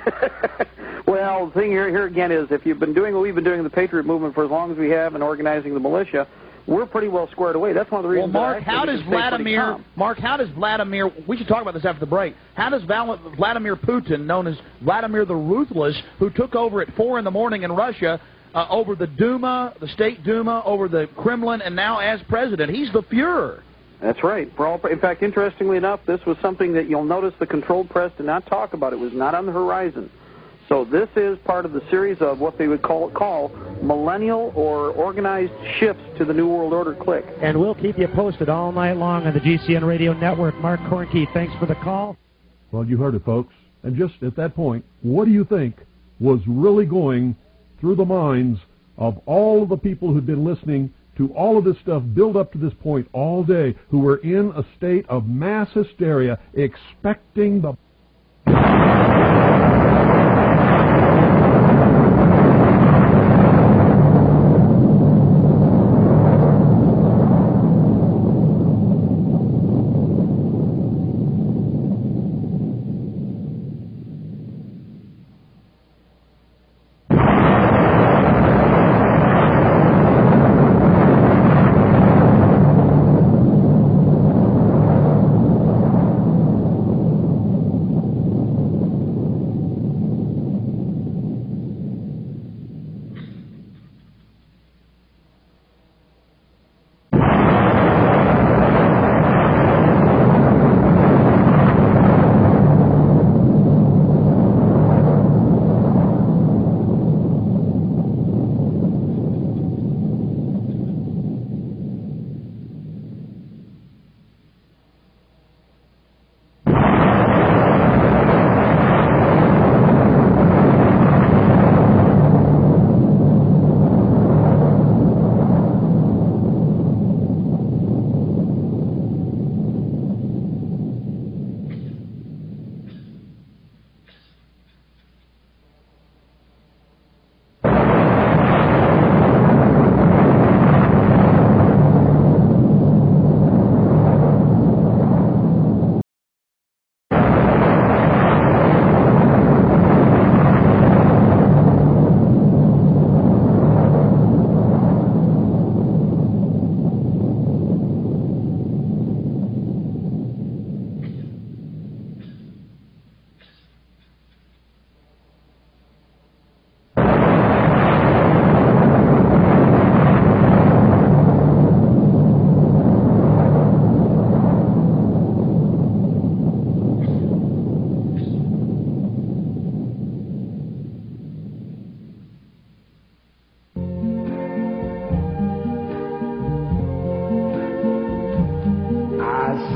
Well, the thing here, here again is, if you've been doing what we've been doing in the Patriot movement for as long as we have and organizing the militia, we're pretty well squared away. That's one of the reasons.
Well, Mark,
that I
how does Vladimir? Mark, how does Vladimir? We should talk about this after the break. How does Val, Vladimir Putin, known as Vladimir the Ruthless, who took over at four in the morning in Russia? Uh, over the Duma, the State Duma, over the Kremlin, and now as president. He's the Fuhrer.
That's right. For all, in fact, interestingly enough, this was something that you'll notice the controlled press did not talk about. It was not on the horizon. So this is part of the series of what they would call, call millennial or organized shifts to the New World Order clique.
And we'll keep you posted all night long on the G C N Radio Network. Mark Kornke, thanks for the call.
Well, you heard it, folks. And just at that point, what do you think was really going through the minds of all of the people who'd been listening to all of this stuff build up to this point all day, who were in a state of mass hysteria, expecting the...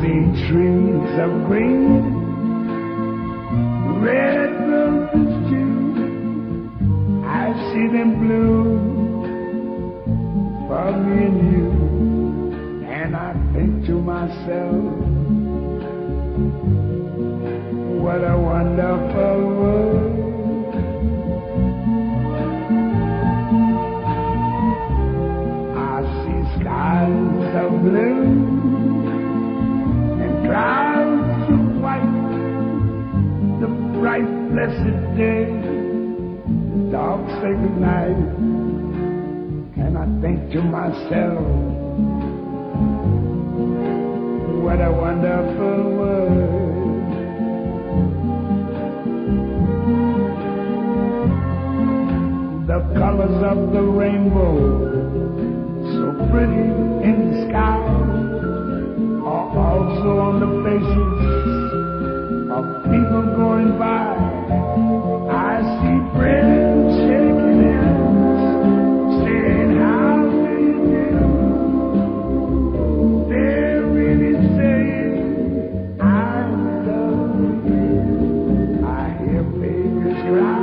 see trees of green, red roses too. I see them bloom for me and you. And I think to myself, what a wonderful world. I see skies of blue and clouds of white, the bright blessed day, the dark sacred night. And I think to myself, what a wonderful world. The colors of the rainbow, so pretty in the sky, are also on the faces of people going by. I see friends shaking hands, saying, how do you do? They're really saying, I love you. I hear babies cry.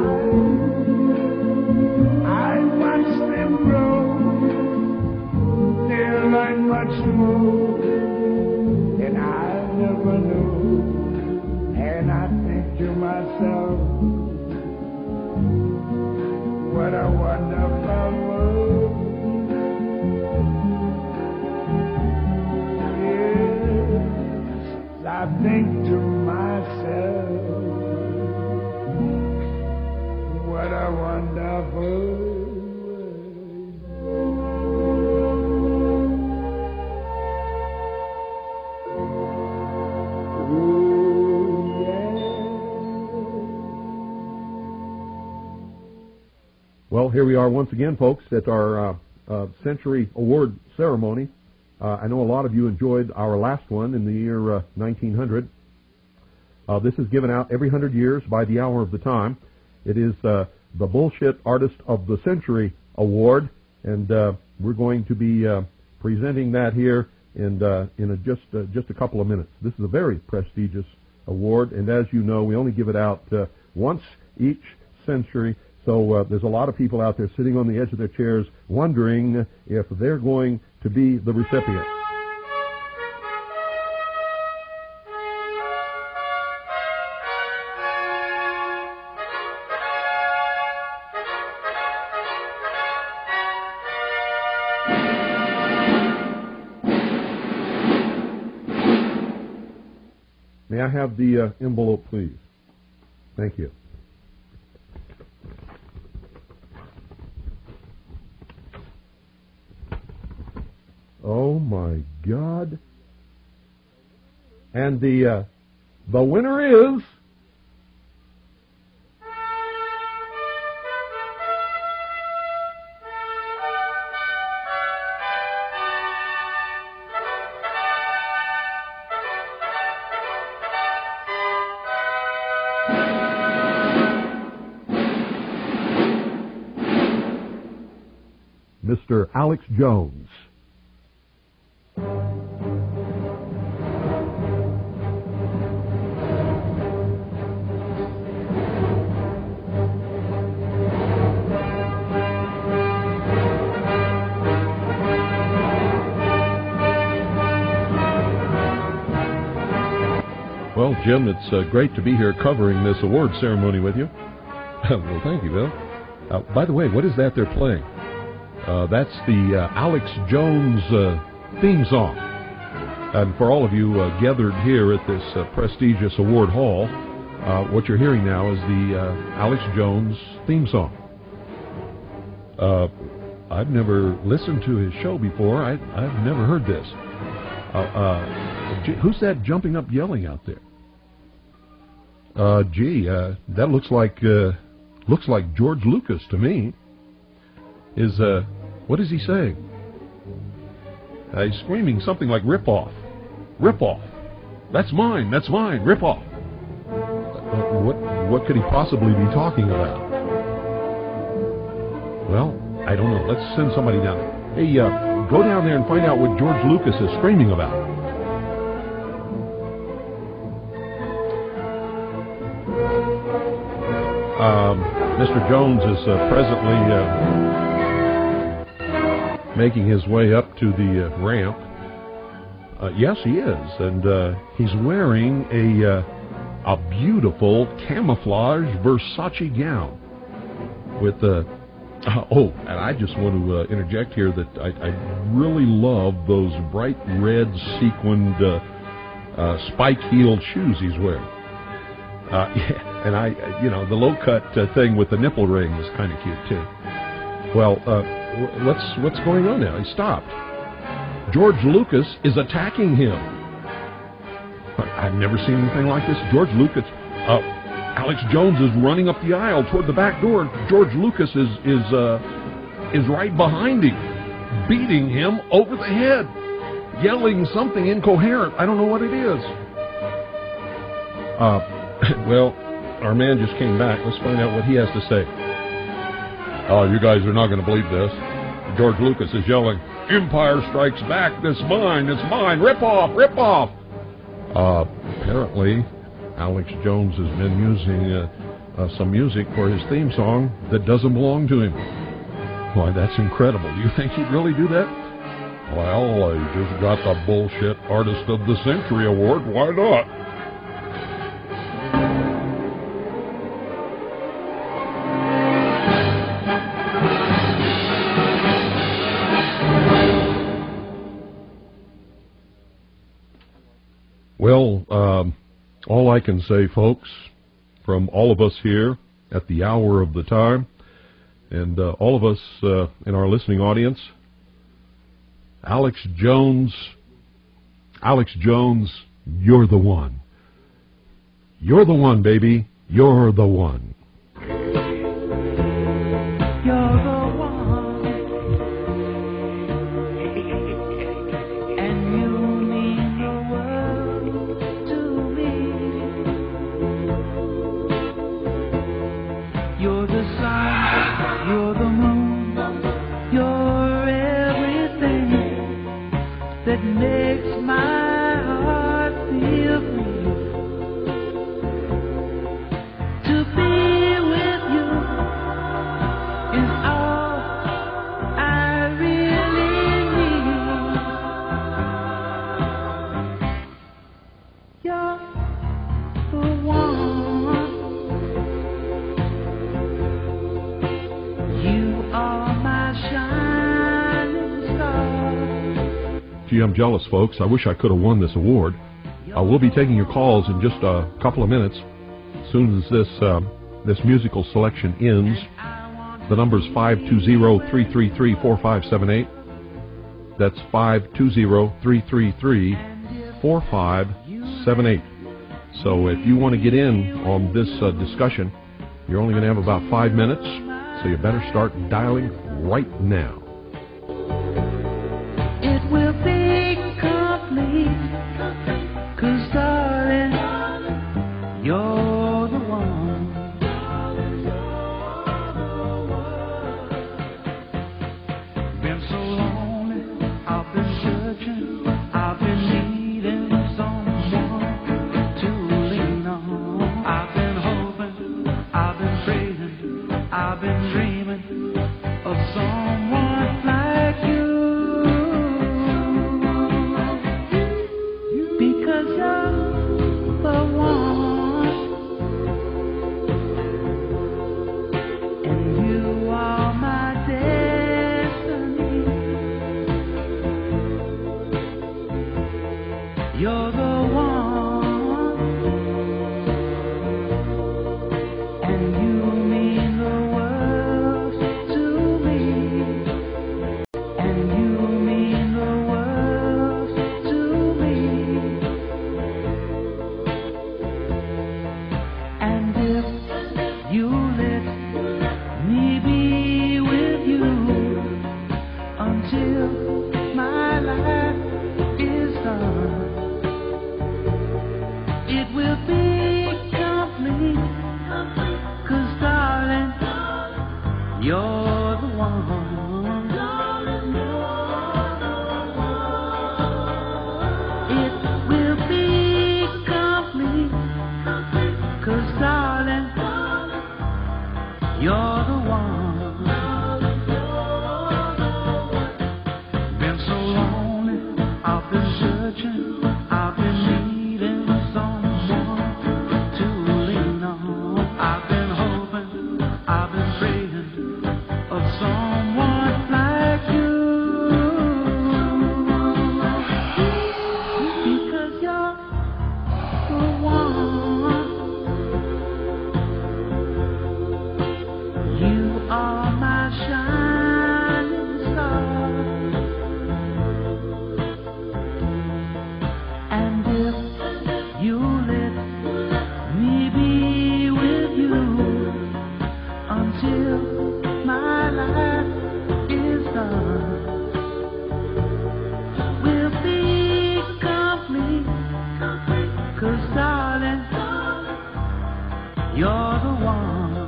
Much more than I never knew. And I think to myself, what a wonderful world. Yes, I think to myself, what a wonderful world.
Well, here we are once again, folks, at our uh, uh, Century Award ceremony. Uh, I know a lot of you enjoyed our last one in the year uh, nineteen hundred. Uh, this is given out every hundred years by the hour of the time. It is uh, the Bullshit Artist of the Century Award, and uh, we're going to be uh, presenting that here in uh, in a just uh, just a couple of minutes. This is a very prestigious award, and as you know, we only give it out uh, once each century. So uh, there's a lot of people out there sitting on the edge of their chairs wondering if they're going to be the recipient. May I have the uh, envelope, please? Thank you. Oh my God! And the uh, the winner is Mister Alex Jones. Well, Jim, it's uh, great to be here covering this award ceremony with you. Well, thank you, Bill. Uh, by the way, what is that they're playing? Uh, that's the uh, Alex Jones uh, theme song. And for all of you uh, gathered here at this uh, prestigious award hall, uh, what you're hearing now is the uh, Alex Jones theme song. Uh, I've never listened to his show before. I, I've never heard this. Uh, uh, gee, who's that jumping up yelling out there? Uh, gee, uh, that looks like uh, looks like George Lucas to me. Is uh, what is he saying? Uh, he's screaming something like "rip off, rip off." That's mine. That's mine. Rip off. Uh, what what could he possibly be talking about? Well, I don't know. Let's send somebody down there. Hey, uh, go down there and find out what George Lucas is screaming about. Um, Mister Jones is uh, presently uh, making his way up to the uh, ramp. Uh, yes, he is, and uh, he's wearing a uh, a beautiful camouflage Versace gown with the. Uh, oh, and I just want to uh, interject here that I, I really love those bright red sequined uh, uh, spike-heeled shoes he's wearing. Uh, yeah, and I, you know, the low-cut uh, thing with the nipple ring is kind of cute too. Well, uh, what's what's going on now? He stopped. George Lucas is attacking him. I've never seen anything like this. George Lucas. Uh, Alex Jones is running up the aisle toward the back door. George Lucas is is uh, is right behind him, beating him over the head, yelling something incoherent. I don't know what it is. Uh, well, our man just came back. Let's find out what he has to say. Oh, you guys are not going to believe this. George Lucas is yelling, "Empire Strikes Back! It's mine! It's mine! Rip off! Rip off!" Uh, apparently, Alex Jones has been using uh, uh, some music for his theme song that doesn't belong to him. Why, that's incredible. Do you think he'd really do that? Well, he just got the Bullshit Artist of the Century Award. Why not? Well, um... all I can say, folks, from all of us here at the hour of the time, and uh, all of us uh, in our listening audience, Alex Jones, Alex Jones, you're the one. You're the one, baby. You're the one.
You're the one, and you mean the world to me. You're the sun, you're the moon, you're everything that makes my heart feel free. To be with you is all I really need. You're the one. You are my shining star.
Gee, I'm jealous, folks. I wish I could have won this award. Uh, we'll be taking your calls in just a couple of minutes. As soon as this uh, this musical selection ends, the number is five two zero, three three three, four five seven eight. That's five two zero, three three three, four five seven eight. So if you want to get in on this uh, discussion, you're only going to have about five minutes, so you better start dialing right now.
It will be complete, 'cause darling, you're the one. Been so lonely, I've been searching, I've been needing someone to lean on. I've been hoping, I've been praying, I've been dreaming of someone like you. Because you're the one, and you are my destiny. You're the one, and you mean the world to me, and you mean the world to me. And if you let me be with you until my life is done, I've been searching, I've been needing someone to lean on. I've been hoping, I've been praying of someone like you. Because you're the one. You are my shining star. And if you let me be with you until my life is done, we'll be complete. 'Cause darling, you're the one.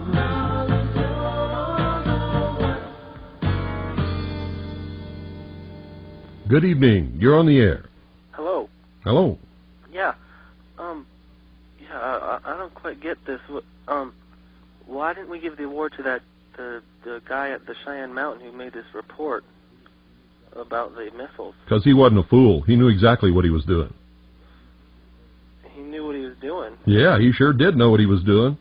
Good evening. You're on the air.
Hello.
Hello.
Yeah. Um. Yeah. I, I don't quite get this. Um. Why didn't we give the award to that the the guy at the Cheyenne Mountain who made this report about the missiles?
Because he wasn't a fool. He knew exactly what he was doing.
He knew what he was doing.
Yeah, he sure did know what he was doing.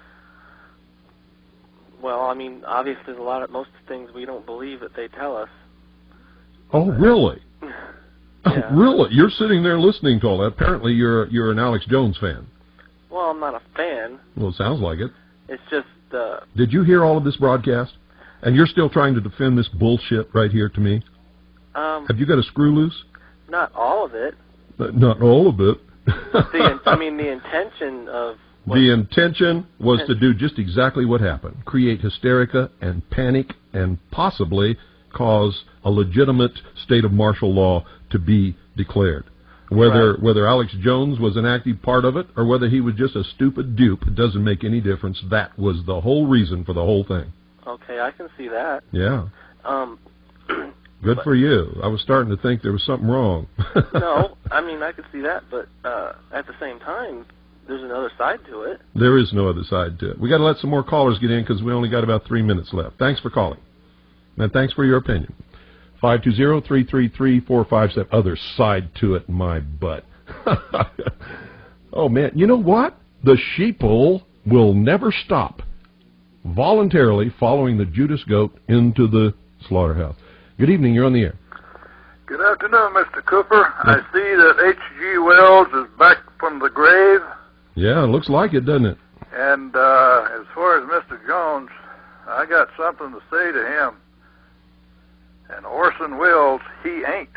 Well, I mean, obviously, there's a lot of most things we don't believe that they tell us.
Oh, really?
Yeah.
Really? You're sitting there listening to all that. Apparently, you're you're an Alex Jones fan.
Well, I'm not a fan.
Well, it sounds like it.
It's just. Uh,
Did you hear all of this broadcast? And you're still trying to defend this bullshit right here to me?
um.
Have you got a screw loose?
Not all of it.
Uh, Not all of it.
The, I mean, the intention of.
The intention was to do just exactly what happened. Create hysteria and panic and possibly cause a legitimate state of martial law to be declared. Whether
Right.
whether Alex Jones was an active part of it or whether he was just a stupid dupe, it doesn't make any difference. That was the whole reason for the whole thing.
Okay, I can see that.
Yeah.
Um.
Good for you. I was starting to think there was something wrong.
No, I mean, I could see that, but uh, at the same time, there's another side to it.
There is no other side to it. We got to let some more callers get in because we only got about three minutes left. Thanks for calling. And thanks for your opinion. five two zero, three three three, four five seven. Other side to it, my butt. Oh, man. You know what? The sheeple will never stop voluntarily following the Judas goat into the slaughterhouse. Good evening. You're on the air.
Good afternoon, Mister Cooper. I see that H G Wells is back from the grave.
Yeah, it looks like it, doesn't it?
And uh, as far as Mister Jones, I got something to say to him. And Orson Welles, he ain't.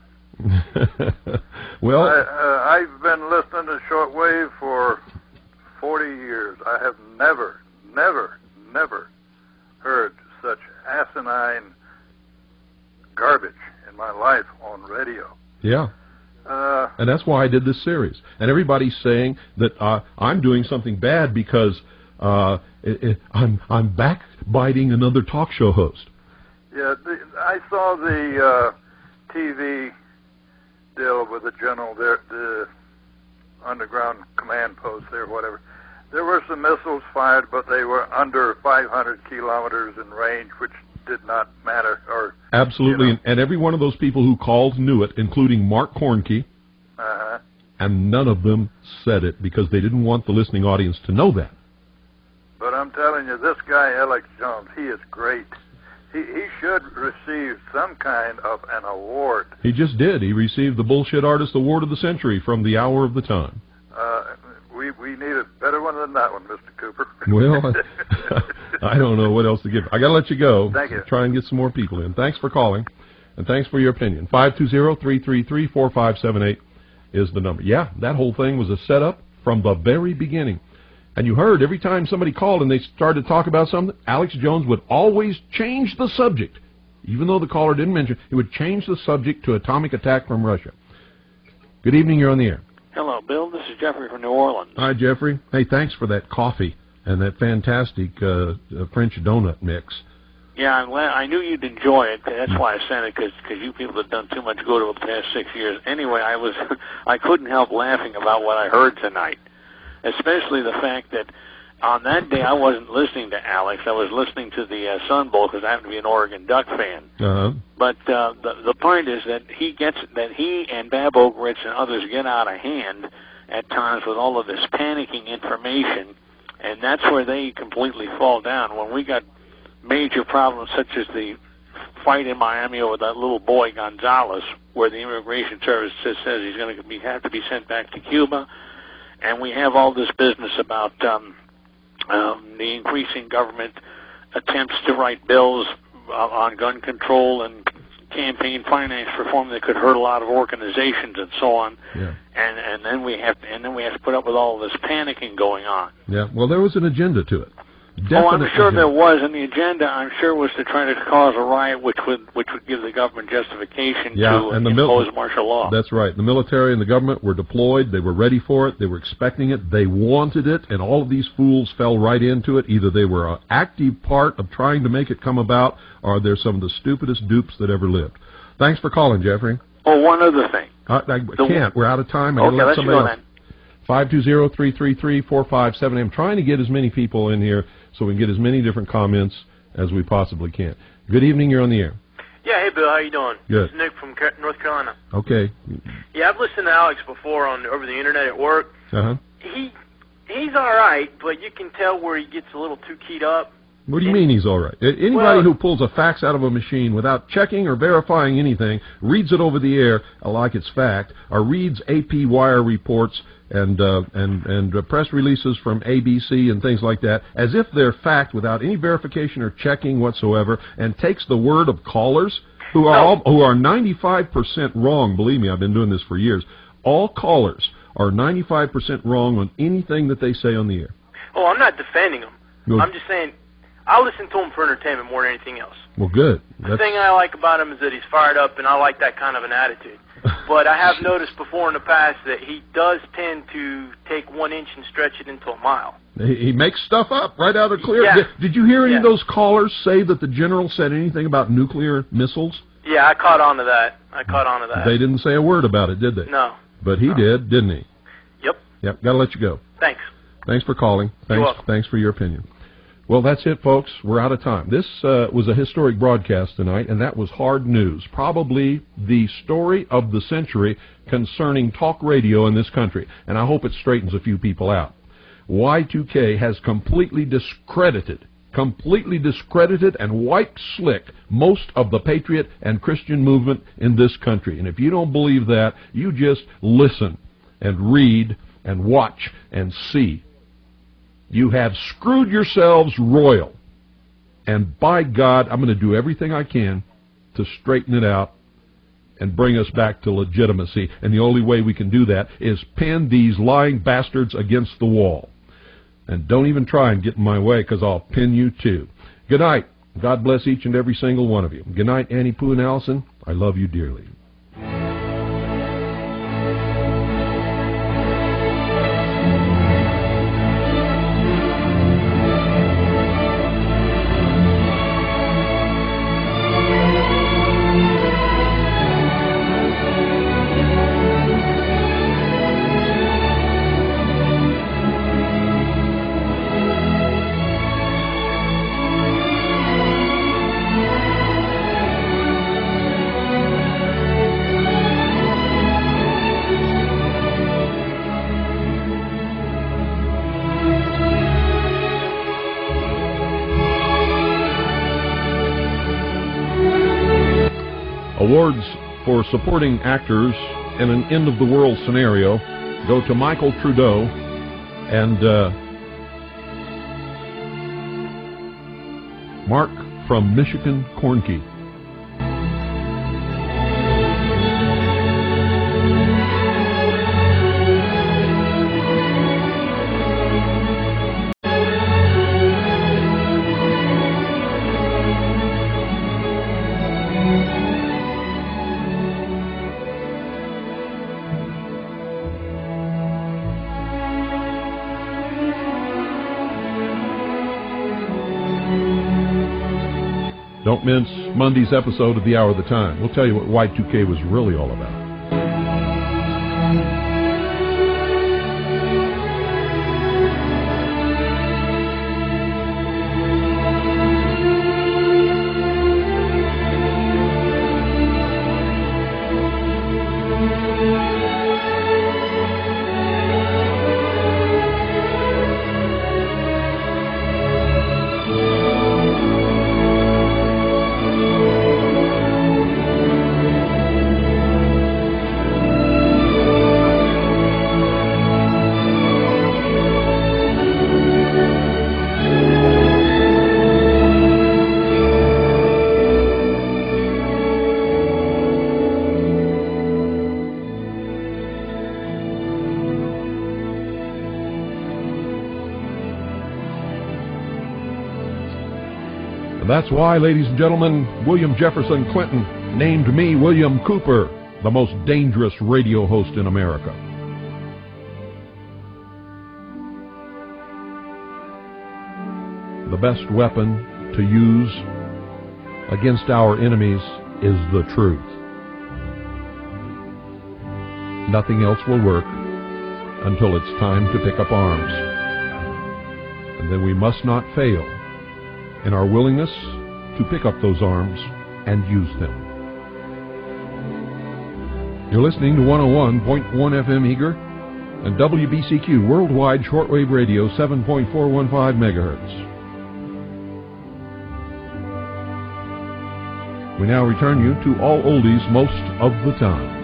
Well,
I, uh, I've been listening to shortwave for forty years. I have never, never, never heard such asinine garbage in my life on radio.
yeah.
Uh,
And that's why I did this series. And everybody's saying that uh, I'm doing something bad because uh, it, it, I'm I'm backbiting another talk show host.
yeah, the, I saw the uh, T V deal with the general there, the underground command post there, whatever. There were some missiles fired, but they were under five hundred kilometers in range, which did not matter. Or
Absolutely. And, and every one of those people who called knew it, including Mark Kornke,
uh-huh.
and none of them said it because they didn't want the listening audience to know that.
But I'm telling you, this guy, Alex Jones, he is great. He, he should receive some kind of an award.
He just did. He received the Bullshit Artist Award of the Century from the Hour of the Time.
Uh, we we need a better one than that one, Mister Cooper.
Well, I don't know what else to give. I got to let you go.
Thank you.
Try and get some more people in. Thanks for calling, and thanks for your opinion. five two zero, three three three, four five seven eight is the number. Yeah, that whole thing was a setup from the very beginning. And you heard every time somebody called and they started to talk about something, Alex Jones would always change the subject. Even though the caller didn't mention, he would change the subject to atomic attack from Russia. Good evening, you're on the air.
Hello, Bill. This is Jeffrey from New Orleans.
Hi, Jeffrey. Hey, thanks for that coffee and that fantastic uh, uh, French donut mix.
Yeah, I'm glad. I knew you'd enjoy it. That's why I sent it, because you people have done too much good over the past six years. Anyway, I was I couldn't help laughing about what I heard tonight, especially the fact that on that day, I wasn't listening to Alex. I was listening to the uh, Sun Bowl because I happen to be an Oregon Duck fan.
Uh-huh.
But uh, the the point is that he gets that he and Bab Oakridge and others get out of hand at times with all of this panicking information, and that's where they completely fall down. When we got major problems such as the fight in Miami over that little boy Gonzalez, where the Immigration Service says, says he's going to be have to be sent back to Cuba, and we have all this business about um, um, the increasing government attempts to write bills uh, on gun control and campaign finance reform that could hurt a lot of organizations and so on.
Yeah.
And and then we have to, and then we have to put up with all this panicking going on.
Yeah. Well, there was an agenda to it. Definite
oh, I'm sure
agenda.
there was, and the agenda, I'm sure, was to try to cause a riot, which would which would give the government justification
yeah,
to
and the
impose
mil-
martial law.
That's right. The military and the government were deployed. They were ready for it. They were expecting it. They wanted it, and all of these fools fell right into it. Either they were an active part of trying to make it come about, or they're some of the stupidest dupes that ever lived. Thanks for calling, Jeffrey.
Oh, one other thing.
I, I
The-
can't. We're out of time. I
Okay,
gotta let
let's
somebody
go
else.
then.
five two zero, three three three, four five seven. I'm trying to get as many people in here so we can get as many different comments as we possibly can. Good evening. You're on the air.
Yeah, hey Bill, how you doing?
Good.
This is Nick from Car- North Carolina.
Okay.
Yeah, I've listened to Alex before on over the internet at work.
Uh-huh.
He he's all right, but you can tell where he gets a little too keyed up.
What do you mean he's all right? A- Anybody
Well-
who pulls a fax out of a machine without checking or verifying anything, reads it over the air like it's fact, or reads A P wire reports and uh, and and uh, press releases from A B C and things like that, as if they're fact without any verification or checking whatsoever, and takes the word of callers who are all, who are ninety-five percent wrong. Believe me, I've been doing this for years. All callers are ninety-five percent wrong on anything that they say on the air.
Oh, I'm not defending him.
Good.
I'm just saying I listen to him for entertainment more than anything else.
Well, good.
The
That's,
thing I like about him is that he's fired up, and I like that kind of an attitude. But I have noticed before in the past that he does tend to take one inch and stretch it into a mile.
he, he makes stuff up right out of the clear.
Yeah.
Did, did you hear any
Yeah.
of those callers say that the general said anything about nuclear missiles?
Yeah, I caught on to that. I caught on to that.
They didn't say a word about it, did they?
No.
But he did, didn't he?
Yep.
Yep. Got to let you go.
Thanks.
Thanks for calling.
You're
Thanks.
welcome.
Thanks for your opinion. Well, that's it, folks. We're out of time. This uh, was a historic broadcast tonight, and that was hard news. Probably the story of the century concerning talk radio in this country, and I hope it straightens a few people out. Y two K has completely discredited, completely discredited and wiped slick most of the patriot and Christian movement in this country. And if you don't believe that, you just listen and read and watch and see. You have screwed yourselves royal. And by God, I'm going to do everything I can to straighten it out and bring us back to legitimacy. And the only way we can do that is pin these lying bastards against the wall. And don't even try and get in my way, because I'll pin you too. Good night. God bless each and every single one of you. Good night, Annie Pooh and Allison. I love you dearly. Awards for supporting actors in an end-of-the-world scenario go to Michael Trudeau and uh, Mark from Michigan Cornkey. Don't mince Monday's episode of The Hour of the Time. We'll tell you what Y two K was really all about. And that's why, ladies and gentlemen, William Jefferson Clinton named me, William Cooper, the most dangerous radio host in America. The best weapon to use against our enemies is the truth. Nothing else will work until it's time to pick up arms. And then we must not fail in our willingness to pick up those arms and use them. You're listening to one oh one point one F M Eager and W B C Q Worldwide Shortwave Radio, seven point four one five megahertz. We now return you to all oldies most of the time.